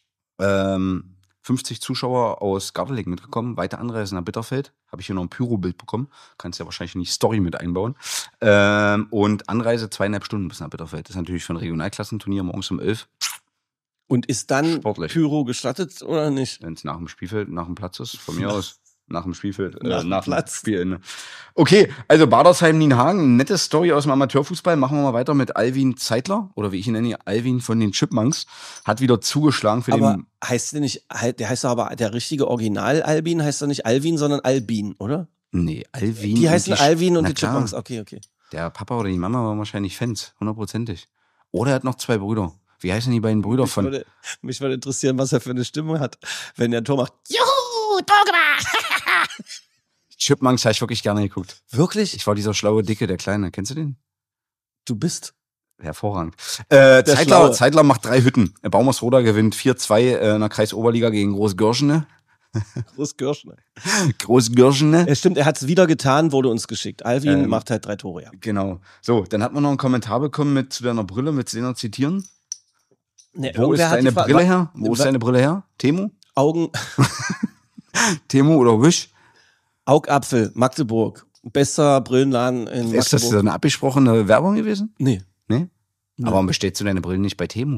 Ähm, fünfzig Zuschauer aus Gardeling mitgekommen, weiter Anreise nach Bitterfeld. Habe ich hier noch ein Pyro-Bild bekommen. Kannst ja wahrscheinlich in die Story mit einbauen. Ähm, und Anreise zweieinhalb Stunden bis nach Bitterfeld. Das ist natürlich für ein Regionalklassenturnier morgens um elf. Und ist dann Sportlich. Pyro gestattet oder nicht? Wenn es nach dem Spielfeld, nach dem Platz ist, von mir aus. Nach dem Spielfeld, Nach äh, dem nach dem Platz. Spielende. Okay, also Badersheim, Nienhagen, nette Story aus dem Amateurfußball. Machen wir mal weiter mit Alvin Zeitler, oder wie ich ihn nenne, Alvin von den Chipmunks. Hat wieder zugeschlagen für Aber den... heißt der nicht, der heißt doch aber, der richtige Original Albin heißt doch nicht Alvin, sondern Albin, oder? Nee, Alvin. Die heißen und Alvin und Na die klar. Chipmunks, okay, okay. Der Papa oder die Mama waren wahrscheinlich Fans, hundertprozentig. Oder er hat noch zwei Brüder. Wie heißen die beiden Brüder Mich von... würde, mich würde interessieren, was er für eine Stimme hat, wenn er ein Tor macht. Juhu, Tor gemacht! Chipmunks habe ich wirklich gerne geguckt. Wirklich? Ich war dieser schlaue Dicke, der Kleine. Kennst du den? Du bist? Hervorragend. Äh, Der Zeitler, Schlaue. Zeitler macht drei Hütten. Baumersroda gewinnt vier zwei äh, in der Kreisoberliga gegen Großgörschene. Großgörschner. Großgörschene. Ja, stimmt, er hat es wieder getan, wurde uns geschickt. Alvin Ähm, macht halt drei Tore, ja. Genau. So, dann hat man noch einen Kommentar bekommen mit zu deiner Brille, mit Sena zitieren. Nee, Wo ist irgendwer hat deine die Fra- Brille wa- her? Wo ist wa- deine Brille her? Temu? Augen, Temu oder Wish? Augapfel, Magdeburg. Bester Brillenladen in Ist das Magdeburg. eine abgesprochene Werbung gewesen? Nee. Nee? Nee. Aber warum bestellst du deine Brillen nicht bei Temu?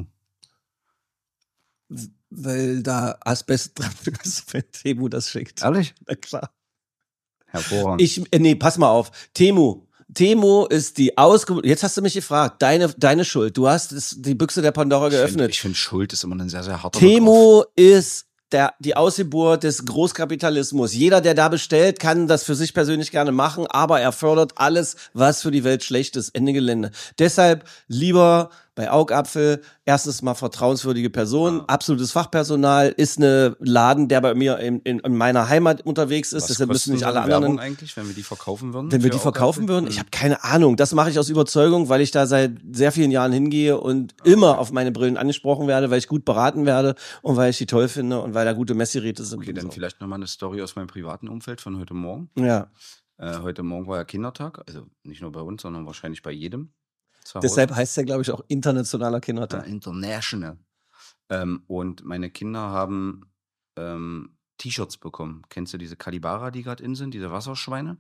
Weil da Asbest dran ist, wenn Temu das schickt. Ehrlich? Na klar. Hervorragend. Ich, äh, nee, pass mal auf. Temu. Temu ist die Ausge... Jetzt hast du mich gefragt. Deine, deine Schuld. Du hast es, die Büchse der Pandora Ich find- geöffnet. Ich finde, Schuld ist immer ein sehr, sehr harter Begriff. Temu ist der, die Ausgeburt des Großkapitalismus. Jeder, der da bestellt, kann das für sich persönlich gerne machen, aber er fördert alles, was für die Welt schlecht ist. Ende Gelände. Deshalb lieber bei Augapfel erstens mal vertrauenswürdige Person, absolutes Fachpersonal, ist eine Laden, der bei mir in, in, in meiner Heimat unterwegs ist. Was Deshalb müssen nicht so alle eine Werbung anderen eigentlich, wenn wir die verkaufen würden? Wenn wir die für verkaufen Augapfel? würden? Ich habe keine Ahnung. Das mache ich aus Überzeugung, weil ich da seit sehr vielen Jahren hingehe und immer auf meine Brillen angesprochen werde, weil ich gut beraten werde und weil ich die toll finde und weil da gute Messgeräte sind. Okay, und dann so. vielleicht nochmal eine Story aus meinem privaten Umfeld von heute Morgen. Ja. Äh, heute Morgen war ja Kindertag, also nicht nur bei uns, sondern wahrscheinlich bei jedem. zu Hause. Deshalb heißt es ja, glaube ich, auch internationaler Kindertag. Ja, international. Ähm, und meine Kinder haben ähm, T-Shirts bekommen. Kennst du diese Kalibara, die gerade in sind, diese Wasserschweine?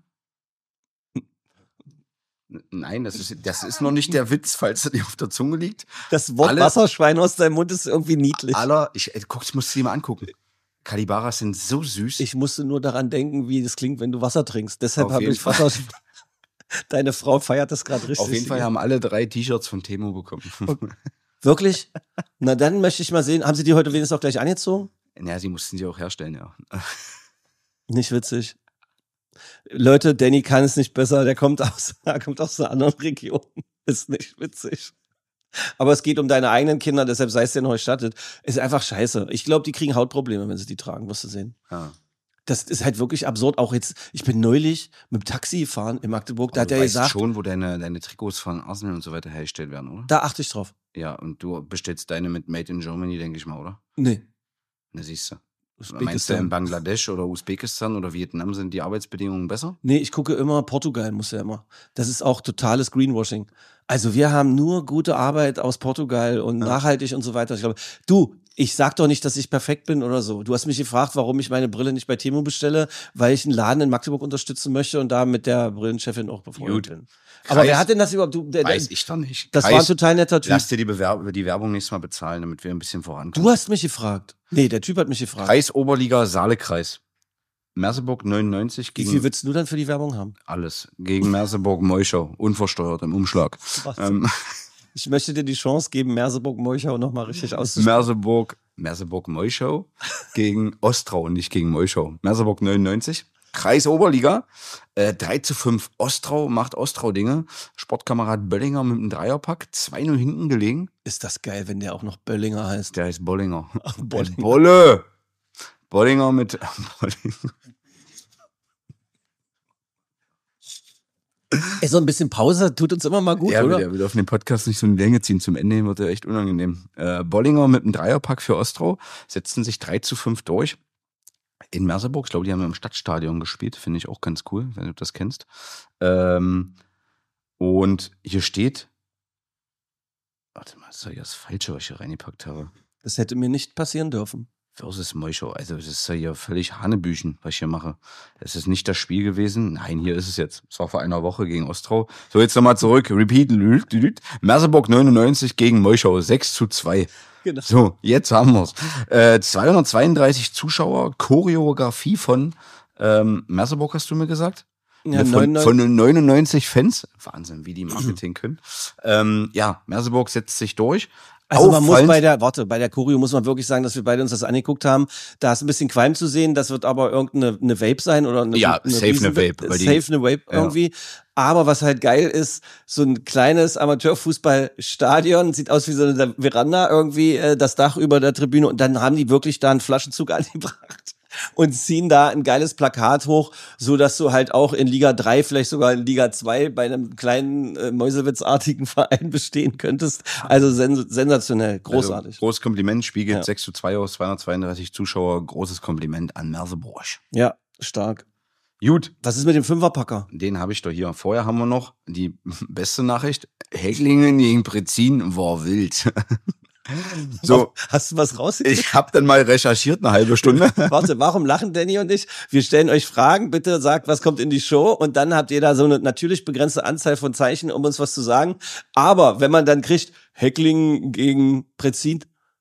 N- Nein, das ist, das ist noch nicht der Witz, falls er dir auf der Zunge liegt. Das Wort Alle- Wasserschwein aus deinem Mund ist irgendwie niedlich. Aller, ich, ey, guck, das musst du dir mal angucken. Kalibaras sind so süß. Ich musste nur daran denken, wie das klingt, wenn du Wasser trinkst. Deshalb Auf habe jeden ich Fall. Wasser. Deine Frau feiert das gerade richtig. Auf jeden Fall haben alle drei T-Shirts von Temo bekommen. Wirklich? Na dann möchte ich mal sehen. Haben sie die heute wenigstens auch gleich angezogen? Naja, sie mussten sie auch herstellen, ja. Nicht witzig. Leute, Danny kann es nicht besser. Der kommt aus, der kommt aus einer anderen Region. Ist nicht witzig. Aber es geht um deine eigenen Kinder, deshalb sei es dir noch gestattet. Ist einfach scheiße. Ich glaube, die kriegen Hautprobleme, wenn sie die tragen, wirst du sehen. Ja. Das ist halt wirklich absurd. Auch jetzt, ich bin neulich mit dem Taxi gefahren in Magdeburg, da Aber hat du er weißt gesagt, schon, wo deine, deine Trikots von Arsenal und so weiter hergestellt werden, oder? da achte ich drauf. Ja, und du bestellst deine mit Made in Germany, denke ich mal, oder? Nee. Na, siehst du. Meinst du, Usbekistan. in Bangladesch oder Usbekistan oder Vietnam sind die Arbeitsbedingungen besser? Nee, ich gucke immer Portugal, muss ja immer. Das ist auch totales Greenwashing. Also wir haben nur gute Arbeit aus Portugal und nachhaltig und so weiter. Ich glaube, du, ich sag doch nicht, dass ich perfekt bin oder so. Du hast mich gefragt, warum ich meine Brille nicht bei Temu bestelle, weil ich einen Laden in Magdeburg unterstützen möchte und da mit der Brillenchefin auch befreundet Gut. bin. Aber Kreis- wer hat denn das überhaupt? Du, der, der, Weiß ich doch nicht. das Kreis, war ein total netter Typ. Lass dir die, Bewerb die Werbung nächstes Mal bezahlen, damit wir ein bisschen vorankommen. Du hast mich gefragt. Nee, der Typ hat mich gefragt. Kreis Oberliga Saale-Kreis. Merseburg neunundneunzig Wie gegen viel willst du dann für die Werbung haben? alles. Gegen Merseburg Meuschau. Unversteuert im Umschlag. Was? Ähm, Ich möchte dir die Chance geben, Merseburg-Meuchau nochmal richtig auszusprechen. Merseburg, Merseburg Meuschau gegen Ostrau, nicht gegen Meuschau. Merseburg neunundneunzig. Kreis Oberliga, äh, drei zu fünf. Ostrau macht Ostrau-Dinge. Sportkamerad Böllinger mit einem Dreierpack, zwei null hinten gelegen. Ist das geil, wenn der auch noch Böllinger heißt. Der heißt Bollinger. Bollinger. Bolle! Bollinger mit. Bollinger. Ey, so ein bisschen Pause tut uns immer mal gut, Ja, oder? wir, wir dürfen den Podcast nicht so in die Länge ziehen. Zum Ende hin wird er echt unangenehm. Äh, Bollinger mit einem Dreierpack für Ostrau setzten sich drei zu fünf durch. In Merseburg, ich glaube, die haben im Stadtstadion gespielt. Finde ich auch ganz cool, wenn du das kennst. Ähm, und hier steht. Warte mal, das ist ja das Falsche, was ich hier reingepackt habe. Das hätte mir nicht passieren dürfen. Versus Meuschau. Also, das ist ja hier völlig Hanebüchen, was ich hier mache. Es ist nicht das Spiel gewesen. Nein, hier ist es jetzt. Es war vor einer Woche gegen Ostrau. So, jetzt nochmal zurück. Repeat. Merseburg neunundneunzig gegen Meuschau. sechs zu zwei. Genau. So, jetzt haben wir's. Äh, zweihundertzweiunddreißig Zuschauer. Choreografie von ähm, Merseburg, hast du mir gesagt? Ja, von, neunundneunzig von neunundneunzig Fans. Wahnsinn, wie die Marketing können. ähm, ja, Merseburg setzt sich durch. Also man muss Auffallend- bei der, warte, bei der Choreo muss man wirklich sagen, dass wir beide uns das angeguckt haben. Da ist ein bisschen Qualm zu sehen, das wird aber irgendeine eine Vape sein oder eine, Ja, eine safe riesen- eine Vape, weil die- Safe eine Vape Ja. irgendwie. Aber was halt geil ist, so ein kleines Amateurfußballstadion, sieht aus wie so eine Veranda irgendwie, äh, das Dach über der Tribüne und dann haben die wirklich da einen Flaschenzug angebracht und ziehen da ein geiles Plakat hoch, so dass du halt auch in Liga drei, vielleicht sogar in Liga zwei bei einem kleinen äh, Mäusewitzartigen Verein bestehen könntest. Also sens sensationell, großartig. Also, großes Kompliment, Spiel geht Ja. sechs zu zwei aus, zweihundertzweiunddreißig Zuschauer. Großes Kompliment an Merseburg. Ja, stark. Gut, Was ist mit dem Fünferpacker? den habe ich doch hier. Vorher haben wir noch die beste Nachricht. Häcklingen gegen Prezin war wild. So, Hast du was rausgekriegt? ich habe dann mal recherchiert, eine halbe Stunde. Warte, warum lachen Danny und ich? Wir stellen euch Fragen, bitte sagt, was kommt in die Show und dann habt ihr da so eine natürlich begrenzte Anzahl von Zeichen, um uns was zu sagen. Aber wenn man dann kriegt, Heckling gegen Prezin,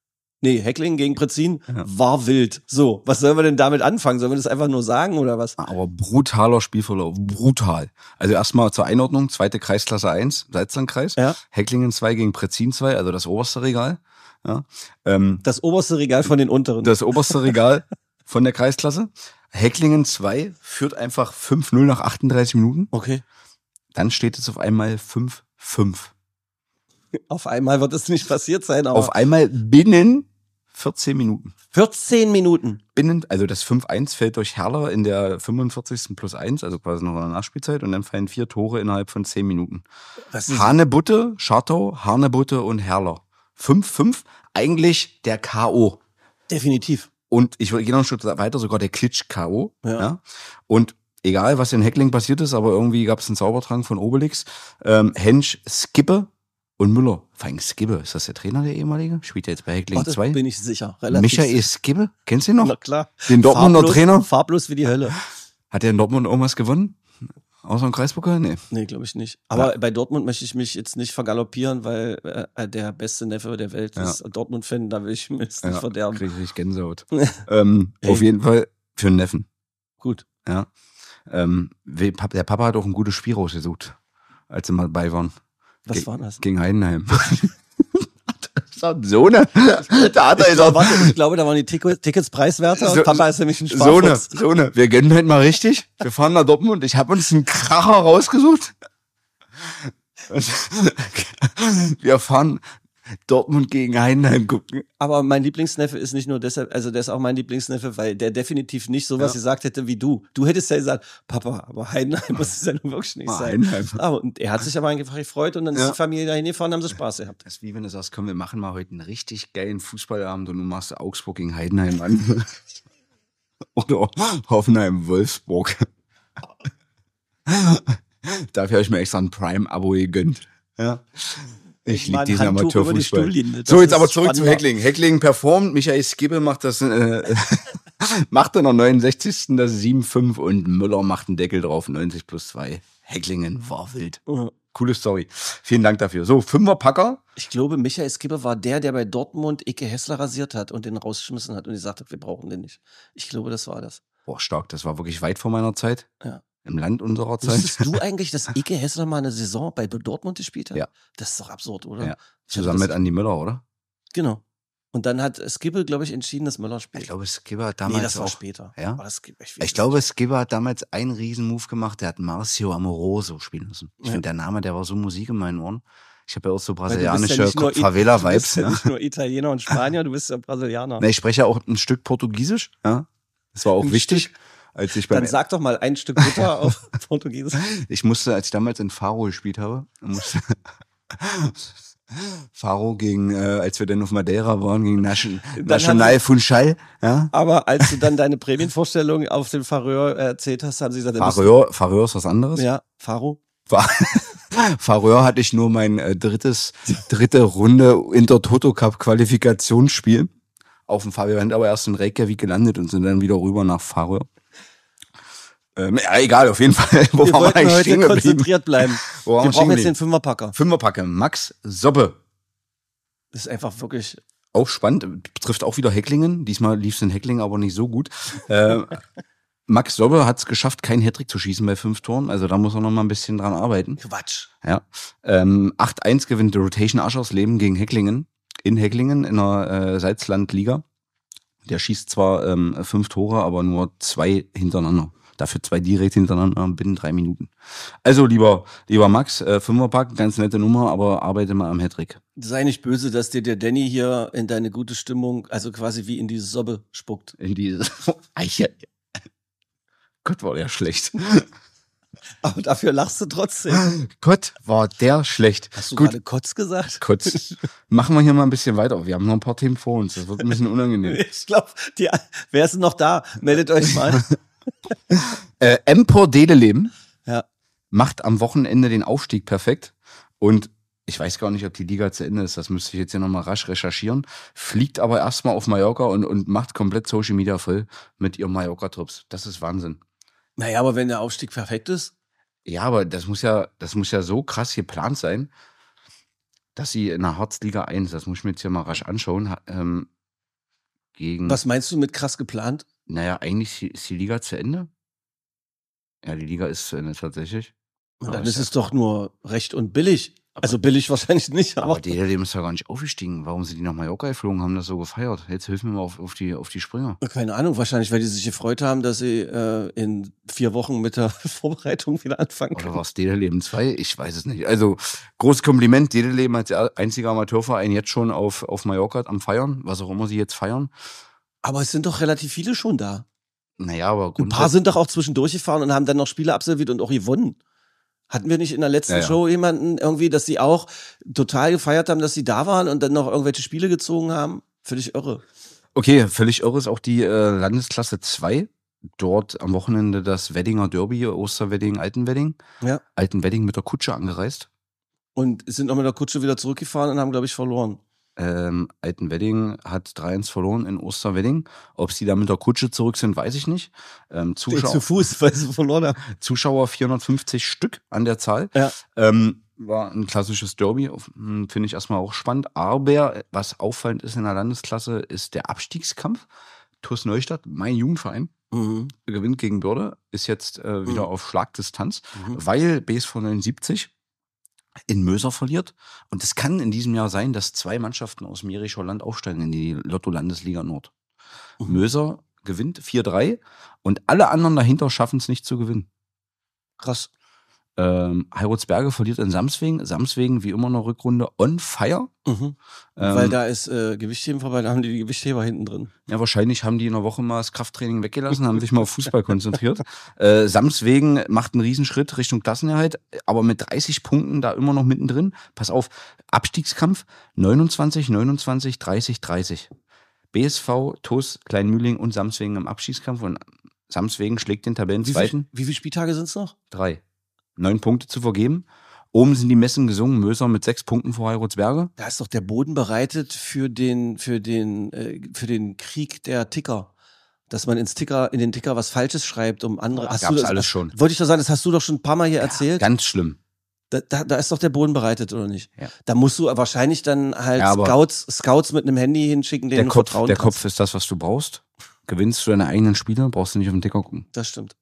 Nee, Hecklingen gegen Pretzin ja. war wild. So, was sollen wir denn damit anfangen? Sollen wir das einfach nur sagen oder was? Aber brutaler Spielverlauf, brutal. Also erstmal zur Einordnung, zweite Kreisklasse eins, Salzlandkreis. Ja. Hecklingen zwei gegen Pretzin zwei, also das oberste Regal. Ja. Ähm, das oberste Regal von den unteren. Das oberste Regal von der Kreisklasse. Hecklingen zwei führt einfach fünf null nach achtunddreißig Minuten. Okay. Dann steht es auf einmal fünf fünf. Auf einmal wird es nicht passiert sein. Aber auf einmal binnen vierzehn Minuten. vierzehn Minuten? Binnen, also das fünf eins fällt durch Herler in der fünfundvierzigsten plus eins, also quasi noch in der Nachspielzeit. Und dann fallen vier Tore innerhalb von zehn Minuten. Hanebutte, Schartau, Hanebutte und Herler. fünf fünf, eigentlich der K O. Definitiv. Und ich gehe noch einen Schritt weiter, sogar der Klitsch-K O. Ja. Ja. Und egal, was in Hecklingen passiert ist, aber irgendwie gab es einen Zaubertrank von Obelix. Ähm, Hensch, Skippe und Müller. Vor allem Skibbe, ist das der Trainer, der ehemalige? Spielt er jetzt bei Hecklingen zwei? Bin ich sicher. Relativ Michael Skibbe, kennst du ihn noch? Na klar. Den Dortmunder farblos, Trainer? Farblos wie die Hölle. Hat der in Dortmund irgendwas gewonnen? Außer dem Kreispokal? Nee. Nee, glaube ich nicht. Aber ja. bei Dortmund möchte ich mich jetzt nicht vergaloppieren, weil äh, der beste Neffe der Welt ja. ist Dortmund-Fan, da will ich mir jetzt nicht ja, verderben. Kriege ich Gänsehaut. ähm, auf jeden Fall für einen Neffen. Gut. Ja. Ähm, der Papa hat auch ein gutes Spiel rausgesucht, als sie mal dabei waren. Was Ge- war das? Gegen Heidenheim. So eine. Da hat er ich, glaube, ich glaube, da waren die Tick- Tickets preiswerter so, und Papa ist nämlich ein Sparfuchs. So eine, Sparfuchs. so eine. Wir gönnen heute mal richtig. Wir fahren nach Dortmund. Ich habe uns einen Kracher rausgesucht. Wir fahren Dortmund gegen Heidenheim gucken. Aber mein Lieblingsneffe ist nicht nur deshalb, also der ist auch mein Lieblingsneffe, weil der definitiv nicht sowas ja. gesagt hätte wie du. Du hättest ja gesagt, Papa, aber Heidenheim muss es ja nun wirklich nicht sein. Heidenheim. Aber, und er hat sich aber einfach gefreut und dann ja. ist die Familie dahin gefahren und haben sie Spaß gehabt. Das ist wie wenn du sagst, komm, wir machen mal heute einen richtig geilen Fußballabend und du machst Augsburg gegen Heidenheim an. Oder Hoffenheim-Wolfsburg. Dafür habe ich mir extra ein Prime-Abo gegönnt. Ja. Ich liebe diesen Amateurfußball. So, jetzt aber zurück zu Hecklingen. Hecklingen performt, Michael Skibbe macht das, äh, macht in der neunundsechzigsten das sieben fünf und Müller macht einen Deckel drauf, neunzig plus zwei. Hecklingen war wild. Mhm. Coole Story. Vielen Dank dafür. So, Fünferpacker. Ich glaube, Michael Skibbe war der, der bei Dortmund Icke Hessler rasiert hat und den rausgeschmissen hat und gesagt hat, wir brauchen den nicht. Ich glaube, das war das. Boah, stark. Das war wirklich weit vor meiner Zeit. Ja. Im Land unserer Zeit. Wusstest du eigentlich, dass Icke Hessler mal eine Saison bei Dortmund gespielt hat? Ja. Das ist doch absurd, oder? Ja. Zusammen mit Andi Müller, oder? Genau. Und dann hat Skibbe, glaube ich, entschieden, dass Müller spielt. Ich glaube, Skibbe hat damals nee, das war auch, später. Ja? War das, ich ich glaube, Skibbe hat damals einen Riesenmove gemacht. Der hat Marcio Amoroso spielen müssen. Ich ja. finde, der Name, der war so Musik in meinen Ohren. Ich habe ja auch so brasilianische ja Favela-Vibes. Du bist ja nicht nur Italiener und Spanier, du bist ja Brasilianer. Nee, ich spreche ja auch ein Stück Portugiesisch. Ja, das war auch ein wichtig. Stück. Als ich beim Dann sag doch mal ein Stück Butter auf Portugiesisch. Ich musste, als ich damals in Faro gespielt habe, musste Faro gegen, äh, als wir dann auf Madeira waren, gegen Nation, Nacional Funchal. Ja? Aber als du dann deine Prämienvorstellung auf dem Färöer erzählt hast, haben sie gesagt, Färöer, Färöer ist was anderes? Ja, Faro. Färöer hatte ich nur mein äh, drittes, dritte Runde Intertoto Cup Qualifikationsspiel auf dem Färöer. Wir sind aber erst in Reykjavik gelandet und sind dann wieder rüber nach Färöer. Ähm, ja, egal, auf jeden Fall. Wo wir waren wollten wir heute stehen konzentriert bleiben. Wo wir brauchen jetzt den Fünferpacker. Fünferpacker. Max Sobbe. Das ist einfach wirklich... Auch spannend. Betrifft auch wieder Hecklingen. Diesmal lief es in Hecklingen aber nicht so gut. äh, Max Sobbe hat es geschafft, keinen Hattrick zu schießen bei fünf Toren. Also da muss er noch mal ein bisschen dran arbeiten. Quatsch. Ja. Ähm, acht eins gewinnt die Rotation Aschersleben gegen Hecklingen. In Hecklingen in der äh, Salzland-Liga. Der schießt zwar ähm, fünf Tore, aber nur zwei hintereinander. Dafür zwei direkt hintereinander binnen drei Minuten. Also lieber lieber Max, äh, Fünferpack, ganz nette Nummer, aber arbeite mal am Hattrick. Sei nicht böse, dass dir der Danny hier in deine gute Stimmung, also quasi wie in diese Sobbe spuckt. In diese Gott, war der schlecht. Aber dafür lachst du trotzdem. Gott, war der schlecht. Hast du Gut. gerade Kotz gesagt? Kotz. Machen wir hier mal ein bisschen weiter. Wir haben noch ein paar Themen vor uns. Das wird ein bisschen unangenehm. Ich glaube, wer ist denn noch da? Meldet euch mal. äh, Empor Dedeleben ja. macht am Wochenende den Aufstieg perfekt. Und ich weiß gar nicht, ob die Liga zu Ende ist. Das müsste ich jetzt hier nochmal rasch recherchieren. Fliegt aber erstmal auf Mallorca und, und macht komplett Social Media voll mit ihrem Mallorca-Trupps. Das ist Wahnsinn. Naja, aber wenn der Aufstieg perfekt ist? Ja, aber das muss ja, das muss ja so krass geplant sein, dass sie in der Harzliga eins, das muss ich mir jetzt hier mal rasch anschauen, ähm, gegen... Was meinst du mit krass geplant? Naja, eigentlich ist die Liga zu Ende. Ja, die Liga ist zu Ende tatsächlich. Und Aber dann ist ist ja- es doch nur recht und billig. Aber- Also billig wahrscheinlich nicht, Aber aber D L M ist ja gar nicht aufgestiegen. Warum sind die nach Mallorca geflogen, haben das so gefeiert? Jetzt hilf mir mal auf, auf, die, auf die Sprünge. keine Ahnung, wahrscheinlich, weil die sich gefreut haben, dass sie äh, in vier Wochen mit der Vorbereitung wieder anfangen Oder können. war es D L M zwei? Ich weiß es nicht. Also, großes Kompliment. D L M als einziger Amateurverein jetzt schon auf, auf Mallorca am Feiern, was auch immer sie jetzt feiern. Aber es sind doch relativ viele schon da. Naja, aber Ein paar sind doch auch zwischendurch gefahren und haben dann noch Spiele absolviert und auch gewonnen. Hatten wir nicht in der letzten Ja, ja. Show jemanden irgendwie, dass sie auch total gefeiert haben, dass sie da waren und dann noch irgendwelche Spiele gezogen haben? Völlig irre. Okay, völlig irre ist auch die äh, Landesklasse zwei. Dort am Wochenende das Weddinger Derby, Osterwedding, Altenwedding. Ja. Altenwedding mit der Kutsche angereist. Und sind noch mit der Kutsche wieder zurückgefahren und haben, glaube ich, verloren. Ähm, Altenwedding hat drei eins verloren in Osterwedding. Ob sie da mit der Kutsche zurück sind, weiß ich nicht. Ähm, Zuschauer, Zu Fuß, weil sie verloren haben. Zuschauer vierhundertfünfzig Stück an der Zahl. Ja. Ähm, war ein klassisches Derby, hm, finde ich erstmal auch spannend. Aber was auffallend ist in der Landesklasse, ist der Abstiegskampf. T U S Neustadt, mein Jugendverein, Mhm. gewinnt gegen Börde, ist jetzt äh, wieder Mhm. auf Schlagdistanz, Mhm. weil B S V neunundsiebzig in Möser verliert. Und es kann in diesem Jahr sein, dass zwei Mannschaften aus dem Jerichoer Land aufsteigen in die Lotto-Landesliga Nord. Mhm. Möser gewinnt vier drei und alle anderen dahinter schaffen es nicht zu gewinnen. Krass. Ähm, Heiratsberge verliert in Samswegen. Samswegen wie immer eine Rückrunde on fire. Mhm. Ähm, Weil da ist äh, Gewichtheben vorbei, da haben die die Gewichtheber hinten drin. Ja, wahrscheinlich haben die in einer Woche mal das Krafttraining weggelassen, haben sich mal auf Fußball konzentriert. Äh, Samswegen macht einen Riesenschritt Richtung Klassenerhalt, aber mit dreißig Punkten da immer noch mittendrin. Pass auf, Abstiegskampf neunundzwanzig, neunundzwanzig, dreißig, dreißig. B S V, T U S, Kleinmühling und Samswegen im Abstiegskampf und Samswegen schlägt den Wie, Tabellenzweiten. viel, wie viele Spieltage sind es noch? Drei. Neun Punkte zu vergeben. Oben sind die Messen gesungen, Möser mit sechs Punkten vor Heiratsberge. Da ist doch der Boden bereitet für den, für den, äh, für den Krieg der Ticker. Dass man ins Ticker, in den Ticker was Falsches schreibt, um andere. Hast Gab's du das, alles schon. Wollte ich doch sagen, das hast du doch schon ein paar Mal hier erzählt. Ganz schlimm. Da, da, da ist doch der Boden bereitet, oder nicht? Ja. Da musst du wahrscheinlich dann halt Ja, aber Scouts, Scouts mit einem Handy hinschicken, denen Der du Kopf, vertrauen der kannst. Kopf ist das, was du brauchst. Gewinnst du deine eigenen Spiele, brauchst du nicht auf den Ticker gucken. Das stimmt.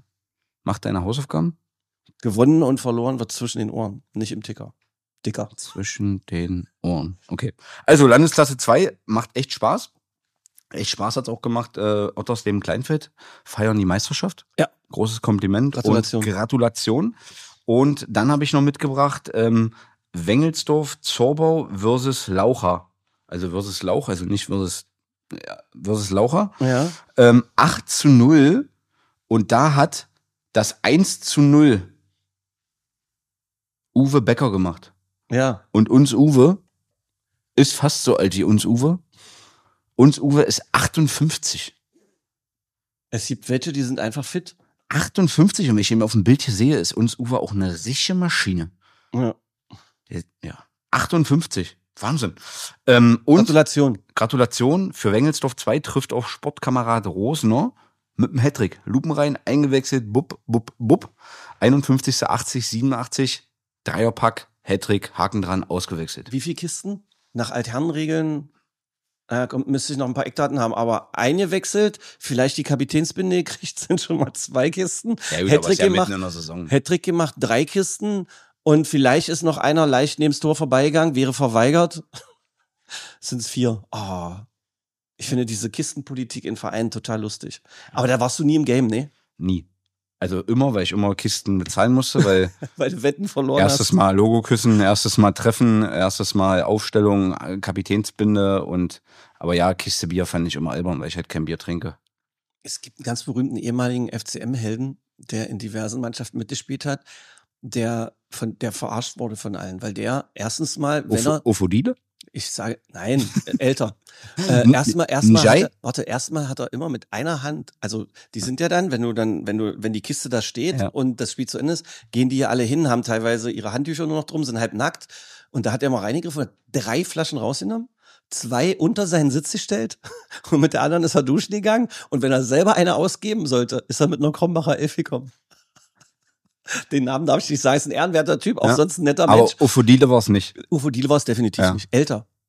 Mach deine Hausaufgaben Gewonnen und verloren wird zwischen den Ohren, nicht im Ticker. Dicker. zwischen den Ohren. Okay. Also Landesklasse zwei macht echt Spaß. Echt Spaß hat's auch gemacht. Äh, Ottersleben Kleinfeld feiern die Meisterschaft. Ja. Großes Kompliment. Gratulation. Und Gratulation. Und dann habe ich noch mitgebracht ähm, Wengelsdorf Zorbau versus Laucha. Also versus Lauch, also nicht versus, ja, versus Laucha. Ja. Ähm, acht zu null. Und da hat das eins zu null Uwe Becker gemacht. Ja. Und uns Uwe ist fast so alt wie uns Uwe. Uns Uwe ist achtundfünfzig. Es gibt welche, die sind einfach fit. achtundfünfzig, und wenn ich ihn auf dem Bild hier sehe, ist uns Uwe auch eine richtige Maschine. Ja. Der- Ja. achtundfünfzig. Wahnsinn. Ähm, und Gratulation. Gratulation für Wengelsdorf zwei trifft auf Sportkamerad Rosner mit dem Hattrick. Lupenrein eingewechselt, bub, bub, bub. einundfünfzig, achtzig, siebenundachtzig, Dreierpack, Hattrick, Haken dran, ausgewechselt. Wie viele Kisten? Nach Altherrenregeln äh, kommt- müsste ich noch ein paar Eckdaten haben, aber eingewechselt, vielleicht die Kapitänsbinde gekriegt, sind schon mal zwei Kisten. Ja, gut, aber Hattrick ist ja gemacht, mitten in der Saison. Hattrick gemacht, drei Kisten und vielleicht ist noch einer leicht neben das Tor vorbeigegangen, wäre verweigert. Sind es vier. Oh. Ich finde diese Kistenpolitik in Vereinen total lustig. Aber da warst du nie im Game, ne? Nie. Also immer, weil ich immer Kisten bezahlen musste, weil Weil du Wetten verloren erstes hast. Mal Logo küssen, erstes Mal Treffen, erstes Mal Aufstellung, Kapitänsbinde und, aber ja, Kiste Bier fand ich immer albern, weil ich halt kein Bier trinke. Es gibt einen ganz berühmten ehemaligen F C M-Helden, der in diversen Mannschaften mitgespielt hat, der von der verarscht wurde von allen, weil der erstens mal, wenn er, Ophodile? ich sage, nein, äh, älter. Äh, erstmal, erstmal, Njai? hat er, warte, erstmal hat er immer mit einer Hand, also die sind ja dann, wenn du dann, wenn du, wenn die Kiste da steht Ja. und das Spiel zu Ende ist, gehen die ja alle hin, haben teilweise ihre Handtücher nur noch drum, sind halb nackt und da hat er mal reingegriffen, hat drei Flaschen rausgenommen, zwei unter seinen Sitz gestellt und mit der anderen ist er duschen gegangen und wenn er selber eine ausgeben sollte, ist er mit einer Krombacher Elf gekommen. Den Namen darf ich nicht sagen, ist ein ehrenwerter Typ, auch Ja. sonst ein netter Aber Mensch. Ophodile war es nicht. Ufo Diel war es definitiv Ja. nicht. Älter.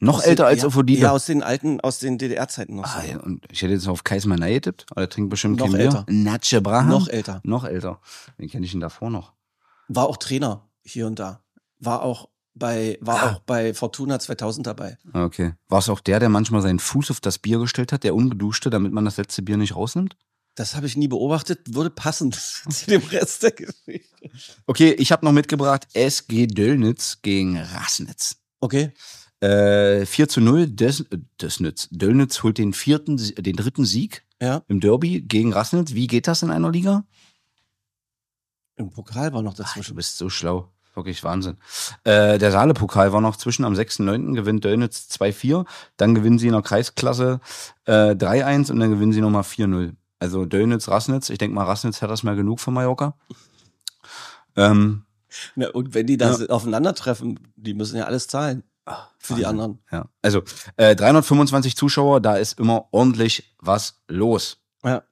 Noch Aus älter den, als ja, Ofodile? Ja, aus den alten, aus den D D R-Zeiten noch. Ah, so. ja, und ich hätte jetzt auf Kaismanei getippt, aber der trinkt bestimmt Noch kein älter. Bier. Natsche Braham? Noch älter. Noch älter. Wen kenne ich denn davor noch? War auch Trainer hier und da. War auch bei, war Ah. auch bei Fortuna zweitausend dabei. Okay. War es auch der, der manchmal seinen Fuß auf das Bier gestellt hat, der ungeduschte, damit man das letzte Bier nicht rausnimmt? Das habe ich nie beobachtet, würde passen zu dem Rest der Geschichte. Okay, ich habe noch mitgebracht S G Döllnitz gegen Raßnitz. Okay. Äh, vier zu null, Des, Döllnitz. Döllnitz holt den vierten, den dritten Sieg Ja. im Derby gegen Raßnitz. Wie geht das in einer Liga? Im Pokal war noch Ach, du dazwischen. bist so schlau. Wirklich Wahnsinn. Äh, der Saale-Pokal war noch zwischen. Am sechsten neunten gewinnt Döllnitz zwei vier. Dann gewinnen sie in der Kreisklasse äh, drei eins und dann gewinnen sie nochmal vier null. Also Döllnitz, Raßnitz. Ich denke mal, Raßnitz hat das mal genug von Mallorca. Ähm, Na, und wenn die da Ja. aufeinandertreffen, die müssen ja alles zahlen. Für die Wahnsinn. anderen. Ja. Also äh, dreihundertfünfundzwanzig Zuschauer, da ist immer ordentlich was los. Ja.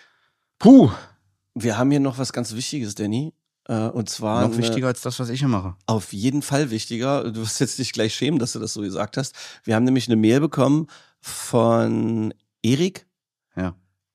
Puh, Wir haben hier noch was ganz Wichtiges, Danny. Äh, und zwar noch wichtiger als das, was ich hier mache. auf jeden Fall wichtiger. Du wirst jetzt nicht gleich schämen, dass du das so gesagt hast. Wir haben nämlich eine Mail bekommen von Erik, Ja.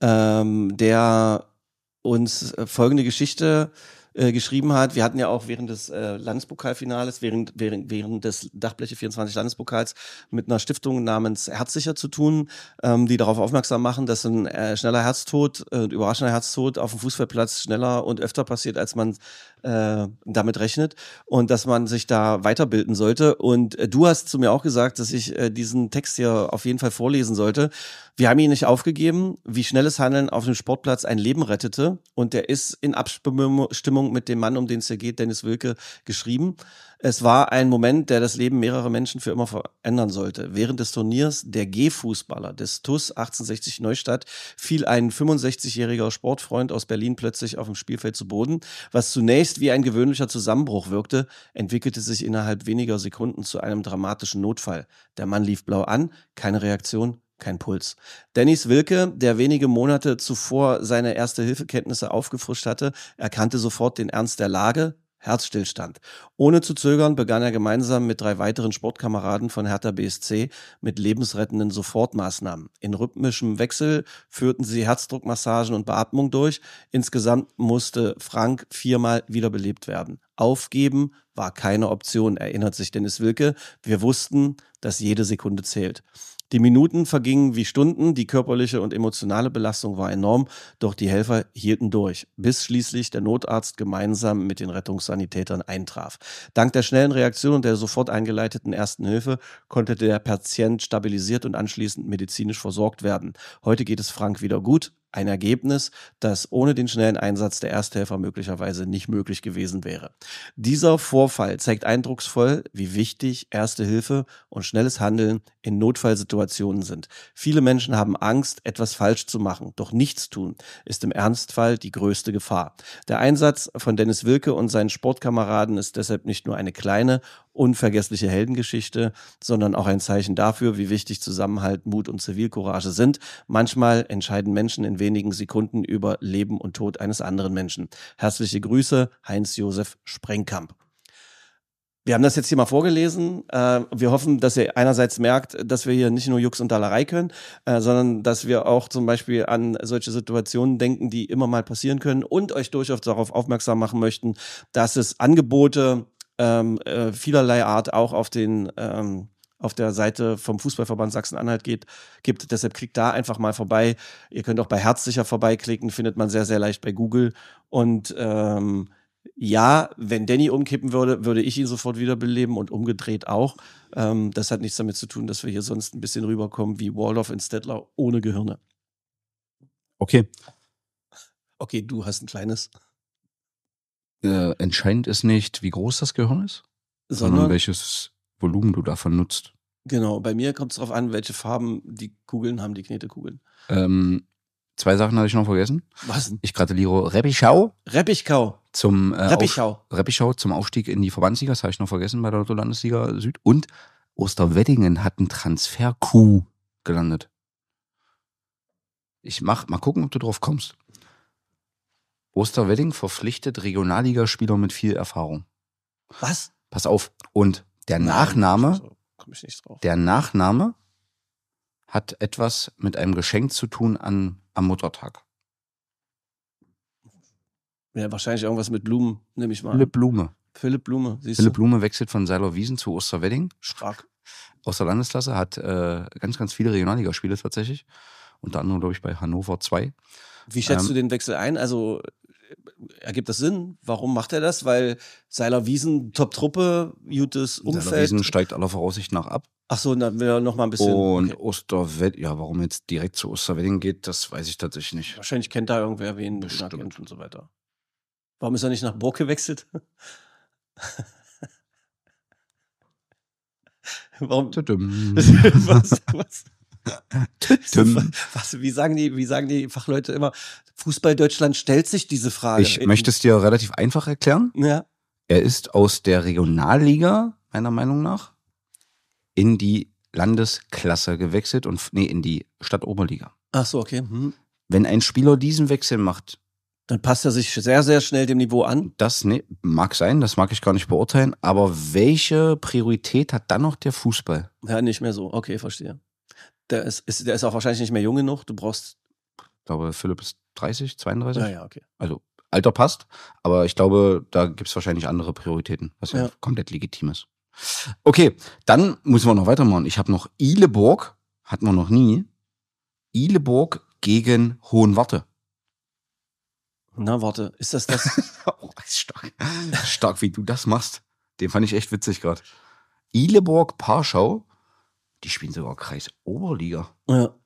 ähm, der uns äh, folgende Geschichte äh, geschrieben hat. Wir hatten ja auch während des äh, Landespokalfinales, während, während, während des Dachbleche vierundzwanzig Landespokals mit einer Stiftung namens Herzsicher zu tun, ähm, die darauf aufmerksam machen, dass ein äh, schneller Herztod, äh, überraschender Herztod auf dem Fußballplatz schneller und öfter passiert, als man äh, damit rechnet und dass man sich da weiterbilden sollte. Und äh, du hast zu mir auch gesagt, dass ich äh, diesen Text hier auf jeden Fall vorlesen sollte. Wir haben ihn nicht aufgegeben, wie schnelles Handeln auf dem Sportplatz ein Leben rettete. Und der ist in Abstimmung mit dem Mann, um den es hier geht, Dennis Wilke, geschrieben. Es war ein Moment, der das Leben mehrerer Menschen für immer verändern sollte. Während des Turniers der G-Fußballer des T U S achtzehnhundertsechzig Neustadt fiel ein fünfundsechzigjähriger Sportfreund aus Berlin plötzlich auf dem Spielfeld zu Boden. Was zunächst wie ein gewöhnlicher Zusammenbruch wirkte, entwickelte sich innerhalb weniger Sekunden zu einem dramatischen Notfall. Der Mann lief blau an, keine Reaktion, kein Puls. Dennis Wilke, der wenige Monate zuvor seine Erste-Hilfe-Kenntnisse aufgefrischt hatte, erkannte sofort den Ernst der Lage. Herzstillstand. Ohne zu zögern begann er gemeinsam mit drei weiteren Sportkameraden von Hertha B S C mit lebensrettenden Sofortmaßnahmen. In rhythmischem Wechsel führten sie Herzdruckmassagen und Beatmung durch. Insgesamt musste Frank viermal wiederbelebt werden. Aufgeben war keine Option, erinnert sich Dennis Wilke. Wir wussten, dass jede Sekunde zählt. Die Minuten vergingen wie Stunden, die körperliche und emotionale Belastung war enorm, doch die Helfer hielten durch, bis schließlich der Notarzt gemeinsam mit den Rettungssanitätern eintraf. Dank der schnellen Reaktion und der sofort eingeleiteten ersten Hilfe konnte der Patient stabilisiert und anschließend medizinisch versorgt werden. Heute geht es Frank wieder gut. Ein Ergebnis, das ohne den schnellen Einsatz der Ersthelfer möglicherweise nicht möglich gewesen wäre. Dieser Vorfall zeigt eindrucksvoll, wie wichtig Erste Hilfe und schnelles Handeln in Notfallsituationen sind. Viele Menschen haben Angst, etwas falsch zu machen, doch nichts tun ist im Ernstfall die größte Gefahr. Der Einsatz von Dennis Wilke und seinen Sportkameraden ist deshalb nicht nur eine kleine, unvergessliche Heldengeschichte, sondern auch ein Zeichen dafür, wie wichtig Zusammenhalt, Mut und Zivilcourage sind. Manchmal entscheiden Menschen in wenigen Sekunden über Leben und Tod eines anderen Menschen. Herzliche Grüße, Heinz-Josef Sprengkamp. Wir haben das jetzt hier mal vorgelesen. Wir hoffen, dass ihr einerseits merkt, dass wir hier nicht nur Jux und Dallerei können, sondern dass wir auch zum Beispiel an solche Situationen denken, die immer mal passieren können und euch durchaus darauf aufmerksam machen möchten, dass es Angebote ähm, äh, vielerlei Art auch auf den ähm, auf der Seite vom Fußballverband Sachsen-Anhalt geht, gibt. Deshalb klickt da einfach mal vorbei. Ihr könnt auch bei Herzsicher vorbeiklicken, findet man sehr, sehr leicht bei Google. Und ähm, ja, wenn Danny umkippen würde, würde ich ihn sofort wiederbeleben und umgedreht auch. Ähm, das hat nichts damit zu tun, dass wir hier sonst ein bisschen rüberkommen wie Waldorf in Stettler ohne Gehirne. Okay. Okay, du hast ein kleines. Äh, entscheidend ist nicht, wie groß das Gehirn ist, sondern, Sondern, welches Volumen du davon nutzt. genau, bei mir kommt es darauf an, welche Farben die Kugeln haben, die Knetekugeln. Ähm, zwei Sachen habe ich noch vergessen. Was denn? Ich gratuliere Reppichau Reppichkau. zum, äh, Reppichau. Auf, Reppichau zum Aufstieg in die Verbandsliga. Das habe ich noch vergessen bei der Lotto-Landesliga Süd. Und Osterweddingen hat einen Transfer-Coup gelandet. Ich mach, mal gucken, ob du drauf kommst. Osterwedding verpflichtet Regionalligaspieler mit viel Erfahrung. Was? Pass auf. Und der Nachname, Komm ich nicht drauf. Der Nachname hat etwas mit einem Geschenk zu tun an, am Muttertag. Ja, wahrscheinlich irgendwas mit Blumen, nehme ich mal Philipp an. Blume. Philipp Blume, siehst Philipp du? Blume wechselt von Seiler-Wiesen zu Osterwedding. Stark. Aus der Landesklasse, hat äh, ganz, ganz viele Regionalligaspiele tatsächlich. Unter anderem, glaube ich, bei Hannover zwei. Wie schätzt Ähm, du den Wechsel ein? Also ergibt das Sinn? Warum macht er das? Weil Seiler-Wiesen, Top-Truppe, gutes Umfeld. Seiler-Wiesen steigt aller Voraussicht nach ab. Ach so, dann will er noch mal ein bisschen. Und Okay. Osterwedding, ja, warum jetzt direkt zu Osterwedding geht, das weiß ich tatsächlich nicht. Wahrscheinlich kennt da irgendwer wen, den er Bestimmt. kennt und so weiter. Warum ist er nicht nach Burg gewechselt? Warum? Tüdüm. was, was? Tüdüm. Was, wie, sagen die, wie sagen die Fachleute immer? Fußball Deutschland stellt sich diese Frage. Ich möchte es dir relativ einfach erklären. Ja. Er ist aus der Regionalliga, meiner Meinung nach, in die Landesklasse gewechselt und nee, in die Stadtoberliga. Ach so, okay. Hm. Wenn ein Spieler diesen Wechsel macht, Dann passt er sich sehr, sehr schnell dem Niveau an. das nee, mag sein, das mag ich gar nicht beurteilen, aber welche Priorität hat dann noch der Fußball? Ja, nicht mehr so. Okay, verstehe. Der ist, ist, der ist auch wahrscheinlich nicht mehr jung genug. Du brauchst. Ich glaube, Philipp ist dreißig, zweiunddreißig. Ja, ja, okay. Also Alter passt, aber ich glaube, da gibt es wahrscheinlich andere Prioritäten, was ja, Ja. komplett legitim ist. Okay, dann müssen wir noch weitermachen. Ich habe noch Ihleborg, hatten wir noch nie. Ihleborg gegen Hohenwarte. Na, warte. Ist das das? Oh, ist stark. Stark, wie du das machst. Den fand ich echt witzig gerade. Ihleborg Parschau, die spielen sogar Kreis Oberliga. Ja.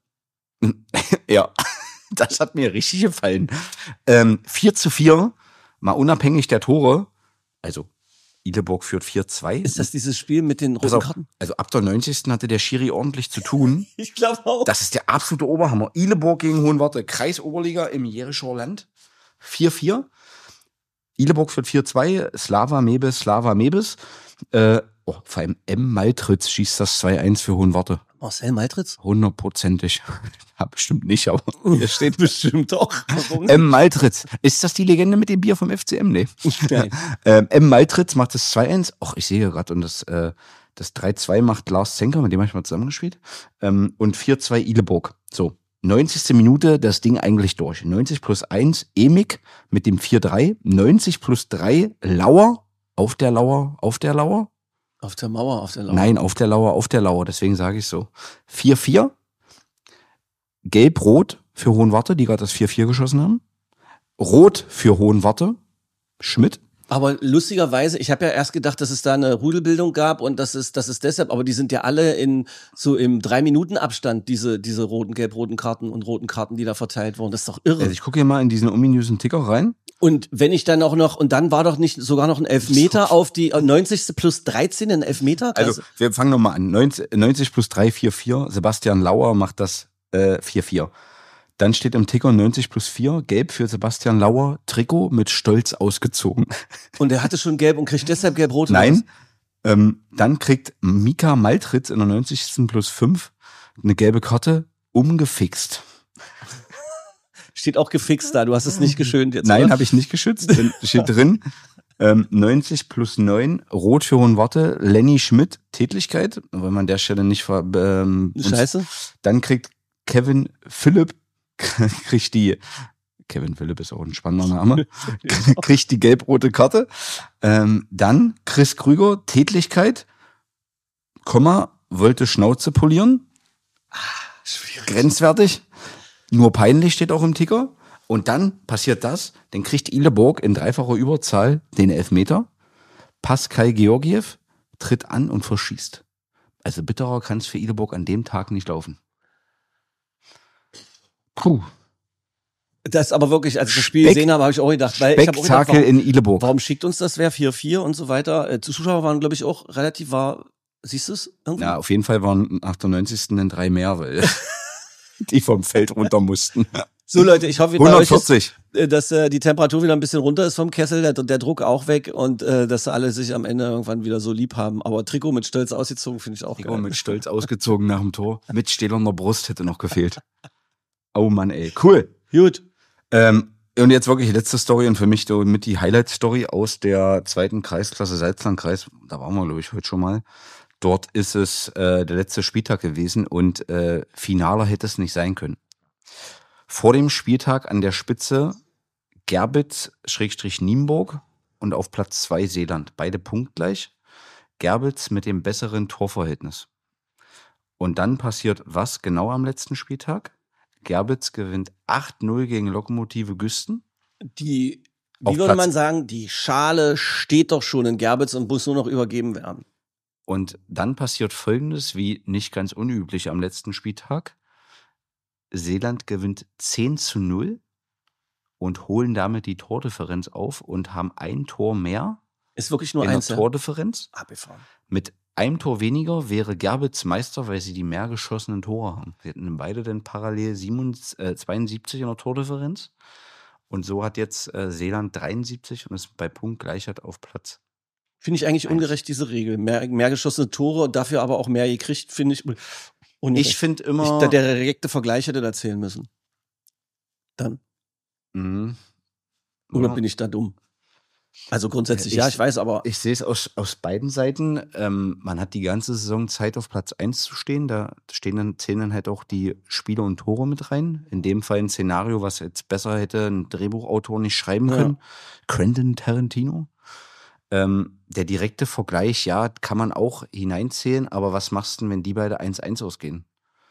Ja, das hat mir richtig gefallen. Ähm, vier zu vier, mal unabhängig der Tore. Also, Ihleborg führt vier zwei. Ist das dieses Spiel mit den Pass roten auf, Karten? also ab der neunzigsten hatte der Schiri ordentlich zu tun. Ich glaube auch. Das ist der absolute Oberhammer. Ihleborg gegen Hohenwarte, Kreis Oberliga im Jerichower Land. vier vier. Ihleborg führt vier zwei. Slava Mebis, Slava Mebis. Äh, oh, vor allem M. Maltritz schießt das zwei eins für Hohenwarte. Marcel Maltritz? Hundertprozentig. Ja, bestimmt nicht, aber hier steht bestimmt doch. Warum M. Maltritz. Ist das die Legende mit dem Bier vom F C M? Nee. Nein. ähm, M. Maltritz macht das zwei eins. Och, ich sehe gerade. Und das, äh, das drei zwei macht Lars Zenker, mit dem habe ich mal zusammengespielt. Ähm, und vier zwei Ihleborg. So. neunzigste Minute, das Ding eigentlich durch. neunzig plus eins, Emig mit dem vier drei. neunzig plus drei, Lauer. Auf der Lauer, auf der Lauer. Auf der Mauer, auf der Lauer. Nein, auf der Lauer, auf der Lauer. Deswegen sage ich so. vier vier. Gelb-Rot für Hohenwarte, die gerade das vier vier geschossen haben. Rot für Hohenwarte. Schmidt. Aber lustigerweise, ich habe ja erst gedacht, dass es da eine Rudelbildung gab und das ist, das ist deshalb, aber die sind ja alle in so im drei Minuten Abstand, diese, diese roten, gelb-roten Karten und roten Karten, die da verteilt wurden. Das ist doch irre. Also ich gucke hier mal in diesen ominösen Ticker rein. Und wenn ich dann auch noch, und dann war doch nicht sogar noch ein Elfmeter auf die äh, neunzigste plus dreizehn, ein Elfmeter? Also wir fangen nochmal an. neunzig, neunzig plus drei, vier vier. Sebastian Lauer macht das äh, vier vier. Dann steht im Ticker neunzig plus vier, gelb für Sebastian Lauer, Trikot mit Stolz ausgezogen. Und er hatte schon gelb und kriegt deshalb gelb-rot? oder Nein. Ähm, dann kriegt Mika Maltritz in der neunzigsten plus fünf eine gelbe Karte umgefixt. was? Steht auch gefixt da, du hast es nicht geschönt jetzt. Nein, oder? habe ich nicht geschützt. Denn steht drin, ähm, neunzig plus neun, Rot für Hohenwarte, Lenny Schmidt, Tätlichkeit, wenn man an der Stelle nicht ver... Ähm, uns- Scheiße. Dann kriegt Kevin Philipp, kriegt die, Kevin Philipp ist auch ein spannender Name, kriegt die gelb-rote Karte. Ähm, dann Chris Krüger, Tätlichkeit, Komma, wollte Schnauze polieren. Schwierig. Grenzwertig. Nur peinlich steht auch im Ticker. Und dann passiert das, dann kriegt Ihleborg in dreifacher Überzahl den Elfmeter. Pascal Georgiev tritt an und verschießt. Also bitterer kann es für Ihleborg an dem Tag nicht laufen. Puh. Das ist aber wirklich, als ich das Spiel Spek- gesehen habe, habe ich auch gedacht, weil ich habe auch gedacht, Spektakel warum, in Ihleborg. warum schickt uns das wer vier vier und so weiter? Äh, Zuschauer waren, glaube ich, auch relativ war. Siehst du es irgendwie? Ja, auf jeden Fall waren nach der neunzigsten dann drei mehr, weil die vom Feld runter mussten. So Leute, ich hoffe, bei euch ist, hundertvierzig. äh, dass äh, die Temperatur wieder ein bisschen runter ist vom Kessel, der, der Druck auch weg und äh, dass alle sich am Ende irgendwann wieder so lieb haben. Aber Trikot mit Stolz ausgezogen finde ich auch Trikot geil. mit Stolz ausgezogen nach dem Tor. Mit stählerner Brust hätte noch gefehlt. Oh Mann, ey. Cool. Gut. Ähm, und jetzt wirklich die letzte Story und für mich so mit die Highlight-Story aus der zweiten Kreisklasse Salzlandkreis. Da waren wir, glaube ich, heute schon mal. Dort ist es äh, der letzte Spieltag gewesen und äh, finaler hätte es nicht sein können. Vor dem Spieltag an der Spitze Gerbitz-Nienburg und auf Platz zwei Seeland. Beide punktgleich. Gerbitz mit dem besseren Torverhältnis. Und dann passiert was genau am letzten Spieltag? Gerbitz gewinnt acht null gegen Lokomotive Güsten. Die, wie Auf würde Platz- man sagen, die Schale steht doch schon in Gerbitz und muss nur noch übergeben werden. Und dann passiert Folgendes, wie nicht ganz unüblich am letzten Spieltag. Seeland gewinnt zehn zu null und holen damit die Tordifferenz auf und haben ein Tor mehr Ist wirklich nur in der eins, ja? Tordifferenz. Abgefahren. Mit einem Tor weniger wäre Gerbitz Meister, weil sie die mehr geschossenen Tore haben. Sie hätten beide dann parallel siebenundsiebzig, äh, zweiundsiebzig in der Tordifferenz. Und so hat jetzt äh, Seeland dreiundsiebzig und ist bei Punktgleichheit auf Platz. Finde ich eigentlich Eins. ungerecht, diese Regel. Mehr, mehr geschossene Tore und dafür aber auch mehr gekriegt, finde ich ungerecht. Ich finde Ich, immer... da, der direkte Vergleich hätte da zählen müssen. Dann. Mhm. Oder Ja. bin ich da dumm? Also grundsätzlich, Ich- ja, ich weiß, aber Ich sehe es aus, aus beiden Seiten. Ähm, man hat die ganze Saison Zeit, auf Platz eins zu stehen. Da stehen dann, zählen dann halt auch die Spiele und Tore mit rein. In dem Fall ein Szenario, was jetzt besser hätte ein Drehbuchautor nicht schreiben Ja. können. Quentin Tarantino. Ähm, der direkte Vergleich, ja, kann man auch hineinzählen. Aber was machst du denn, wenn die beide eins eins ausgehen?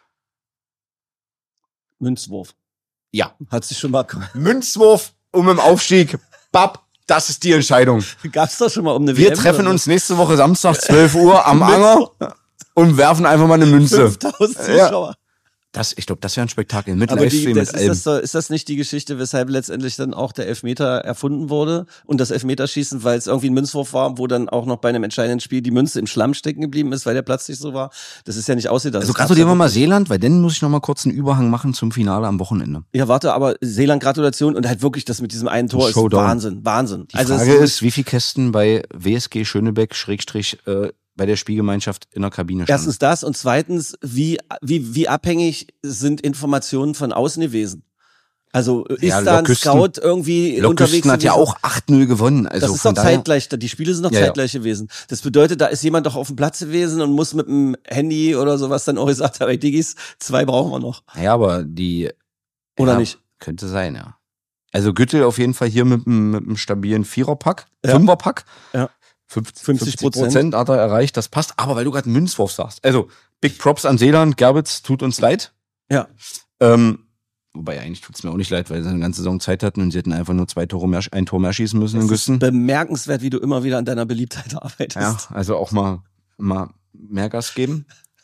Münzwurf. Ja. Hat sich schon mal, Münzwurf um im Aufstieg. Bab, das ist die Entscheidung. gab's doch schon mal um eine Wir W M treffen oder uns nächste Woche Samstag, zwölf Uhr am Anger und werfen einfach mal eine Münze. fünftausend Ja. Zuschauer. Das, ich glaube, das wäre ein Spektakel mit Aber die, Livestream, das, mit ist, allem. das, doch- ist das nicht die Geschichte, weshalb letztendlich dann auch der Elfmeter erfunden wurde und das Elfmeterschießen, weil es irgendwie ein Münzwurf war, wo dann auch noch bei einem entscheidenden Spiel die Münze im Schlamm stecken geblieben ist, weil der Platz nicht so war? Das ist ja nicht ausgedacht. Also Das gab's gratulieren ja wir mal wirklich. Seeland, weil dann muss ich noch mal kurz einen Überhang machen zum Finale am Wochenende. Ja, warte, aber Seeland Gratulation und halt wirklich das mit diesem einen Tor ist Showdown. Wahnsinn, Wahnsinn. Die Also es Frage ist, wie viele Kästen bei W S G Schönebeck Schrägstrich äh, bei der Spielgemeinschaft in der Kabine standen. erstens das und zweitens, wie, wie, wie abhängig sind Informationen von außen gewesen? Also ist Ja, da ein Loküsten- Scout irgendwie unterwegs Loküsten hat ja gewesen? auch acht null gewonnen. Also Das ist von doch daher, zeitgleich, die Spiele sind doch Ja, ja. zeitgleich gewesen. Das bedeutet, da ist jemand doch auf dem Platz gewesen und muss mit dem Handy oder sowas dann auch gesagt haben, ey Diggis, zwei brauchen wir noch. Ja, aber die... Oder ja, nicht? Könnte sein, ja. Also Güttel auf jeden Fall hier mit einem, mit einem stabilen Viererpack, Ja. Fünferpack. Ja. fünfzig fünfzig Prozent hat er erreicht, das passt. Aber weil du gerade einen Münzwurf sagst. Also, Big Props an Seeland, Gerbitz, tut uns leid. Ja. Ähm, wobei eigentlich tut es mir auch nicht leid, weil sie eine ganze Saison Zeit hatten und sie hätten einfach nur zwei Tore mehr, ein Tor mehr schießen müssen in Es ist Güsten. bemerkenswert, wie du immer wieder an deiner Beliebtheit arbeitest. Ja, also auch mal, mal mehr Gas geben.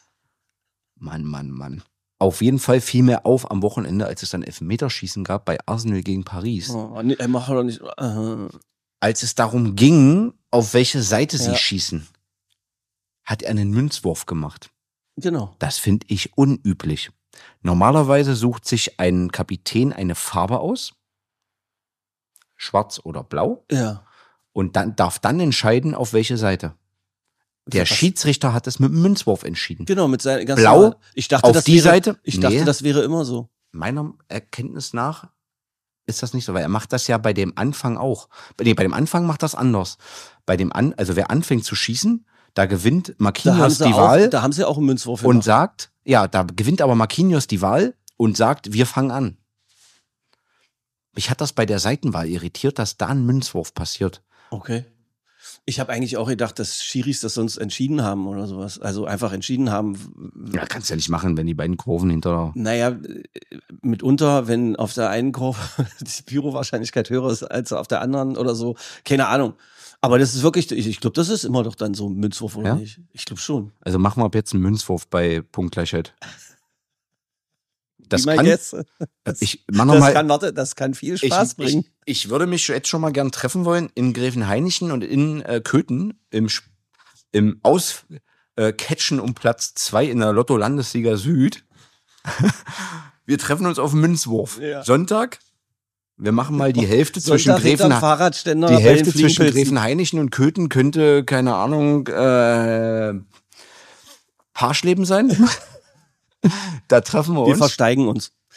Mann, Mann, Mann. Auf jeden Fall fiel mir auf am Wochenende, als es dann Elfmeterschießen gab bei Arsenal gegen Paris. Oh, nee, ey, mach doch nicht. Äh, Als es darum ging, auf welche Seite sie Ja. schießen, hat er einen Münzwurf gemacht. genau. Das finde ich unüblich. Normalerweise sucht sich ein Kapitän eine Farbe aus, schwarz oder blau, Ja. und dann darf dann entscheiden, auf welche Seite. Der Was? Schiedsrichter hat es mit dem Münzwurf entschieden. Genau, mit seinen ganz Blau normal- Ich dachte, auf das die wäre, Seite? Ich dachte, Nee. das wäre immer so. Meiner Erkenntnis nach ist das nicht so, weil er macht das ja bei dem Anfang auch. Nee, bei dem Anfang macht das anders. Bei dem An, also wer anfängt zu schießen, da gewinnt Da haben, Marquinhos sie die auch, Wahl da haben sie auch einen Münzwurf und gemacht. sagt, ja, da gewinnt aber Marquinhos die Wahl und sagt, wir fangen an. Mich hat das bei der Seitenwahl irritiert, dass da ein Münzwurf passiert. Okay. Ich habe eigentlich auch gedacht, dass Schiris das sonst entschieden haben oder sowas. Also einfach entschieden haben. Ja, kannst ja nicht machen, wenn die beiden Kurven hinter. Naja, äh, mitunter, wenn auf der einen Kurve die Pyro-Wahrscheinlichkeit höher ist als auf der anderen oder so. Keine Ahnung. Aber das ist wirklich, ich, ich glaube, das ist immer doch dann so ein Münzwurf, oder Ja? nicht? Ich glaube schon. Also machen wir ab jetzt einen Münzwurf bei Punktgleichheit. Das Wie mein kann, Guess. Das, ich mach noch das mal, kann, warte, das kann viel ich, Spaß ich, bringen. ich würde mich jetzt schon mal gern treffen wollen in Gräfenhainichen und in äh, Köthen im, Sp- im Auscatchen äh, Catchen um Platz zwei in der Lotto-Landesliga Süd. Wir treffen uns auf den Münzwurf. Ja. Sonntag. Wir machen mal die Hälfte zwischen Sonntag hinterm Gräfen, Fahrradständer die bei den Hälfte zwischen Fliegenpilzen. Gräfenhainichen und Köthen könnte, keine Ahnung, äh, Parschleben sein. Da treffen wir Wir uns. versteigen uns.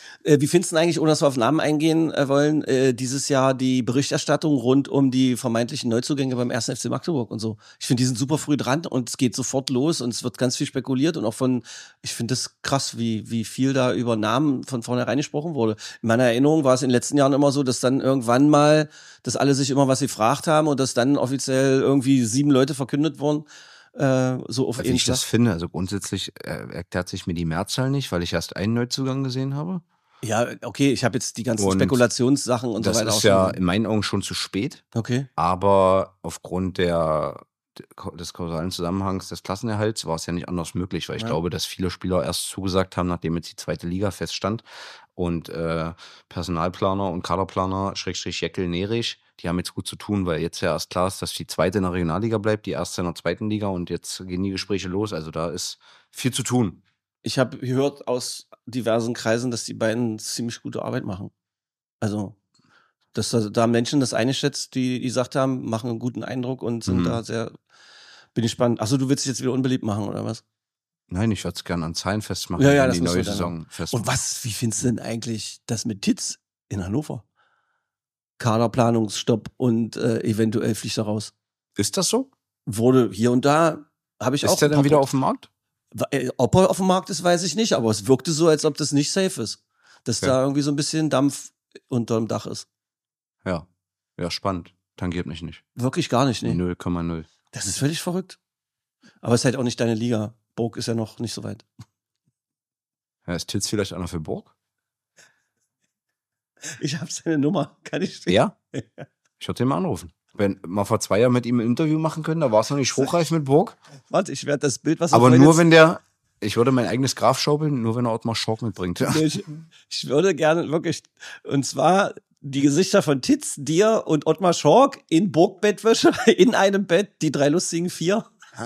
Äh, wie findest du denn eigentlich, ohne dass wir auf Namen eingehen äh, wollen, äh, dieses Jahr die Berichterstattung rund um die vermeintlichen Neuzugänge beim ersten F C Magdeburg und so? Ich finde, die sind super früh dran und es geht sofort los und es wird ganz viel spekuliert und auch von, ich finde das krass, wie, wie viel da über Namen von vornherein gesprochen wurde. In meiner Erinnerung war es in den letzten Jahren immer so, dass dann irgendwann mal, dass alle sich immer was gefragt haben und dass dann offiziell irgendwie sieben Leute verkündet wurden. Äh, so auf Also ich das finde, also grundsätzlich äh, erklärt sich mir die Mehrzahl nicht, weil ich erst einen Neuzugang gesehen habe. Ja, okay, ich habe jetzt die ganzen Und Spekulationssachen und so weiter. Das ist ja in meinen Augen schon zu spät. Okay. Aber aufgrund der, des kausalen Zusammenhangs des Klassenerhalts war es ja nicht anders möglich, weil ich Ja. glaube, dass viele Spieler erst zugesagt haben, nachdem jetzt die zweite Liga feststand. Und äh, Personalplaner und Kaderplaner, Schrägstrich Jeckel, Nerich, die haben jetzt gut zu tun, weil jetzt ja erst klar ist, dass die zweite in der Regionalliga bleibt, die erste in der zweiten Liga und jetzt gehen die Gespräche los. Also da ist viel zu tun. Ich habe gehört aus diversen Kreisen, dass die beiden ziemlich gute Arbeit machen. Also, dass da, da Menschen das einschätzt, die, die gesagt haben, machen einen guten Eindruck und sind Mhm. da sehr, bin ich spannend. Achso, du willst dich jetzt wieder unbeliebt machen, oder was? Nein, ich würde es gerne an Zahlen festmachen, Ja, ja, wenn das die müssen neue wir dann Saison festmachen. Und was, wie findest du denn eigentlich das mit Titz in Hannover? Kaderplanungsstopp und äh, eventuell fliegt er raus. Ist das so? Wurde hier und da, habe ich auch. Ist der ein dann paar wieder Pro- auf dem Markt? Äh, Ob er auf dem Markt ist, weiß ich nicht, aber es wirkte so, als ob das nicht safe ist. Dass Ja. da irgendwie so ein bisschen Dampf unterm Dach ist. Ja. Ja, spannend. Tangiert mich nicht. Wirklich gar nicht, nee. null Komma null. Das ist völlig verrückt. Aber es ist halt auch nicht deine Liga. Burg ist ja noch nicht so weit. Ja, ist Titz vielleicht einer für Burg? Ich habe seine Nummer, kann ich Ja? Ich würde den mal anrufen. Wenn wir vor zwei Jahren mit ihm ein Interview machen können, da war es noch nicht spruchreif mit Burg. Warte, ich werde das Bild, was du Aber vorhin nur jetzt- wenn der, ich würde mein eigenes Graf schaukeln, nur wenn er Ottmar Schork mitbringt. Ja. Ich, ich würde gerne wirklich, und zwar die Gesichter von Titz, dir und Ottmar Schork in Burgbettwäsche, in einem Bett, die drei lustigen vier.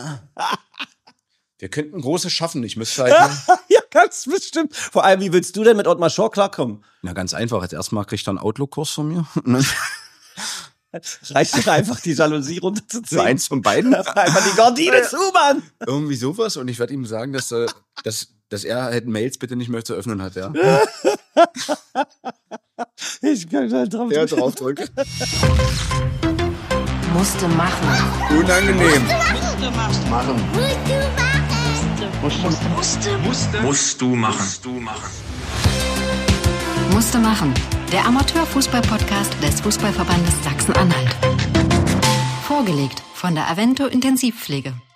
Wir könnten Großes schaffen, ich müsste halt. Ne? Ja, ganz bestimmt. Vor allem, wie willst du denn mit Ottmar Schork klarkommen? Na, ganz einfach. Jetzt erstmal kriegt er einen Outlook-Kurs von mir. Ne? Reicht doch einfach, die Jalousie runterzuziehen. So eins von beiden. Einfach die Gardine zu, Mann. Irgendwie sowas. Und ich werde ihm sagen, dass, äh, dass, dass er halt Mails bitte nicht mehr zu öffnen hat. Ja, Ich kann halt drauf ja draufdrücken. Musste machen. Unangenehm. Musste machen. Musste. Musste. Musste. Musst du machen. Musst du machen. Musste machen. Der Amateurfußball-Podcast des Fußballverbandes Sachsen-Anhalt. Vorgelegt von der Avento Intensivpflege.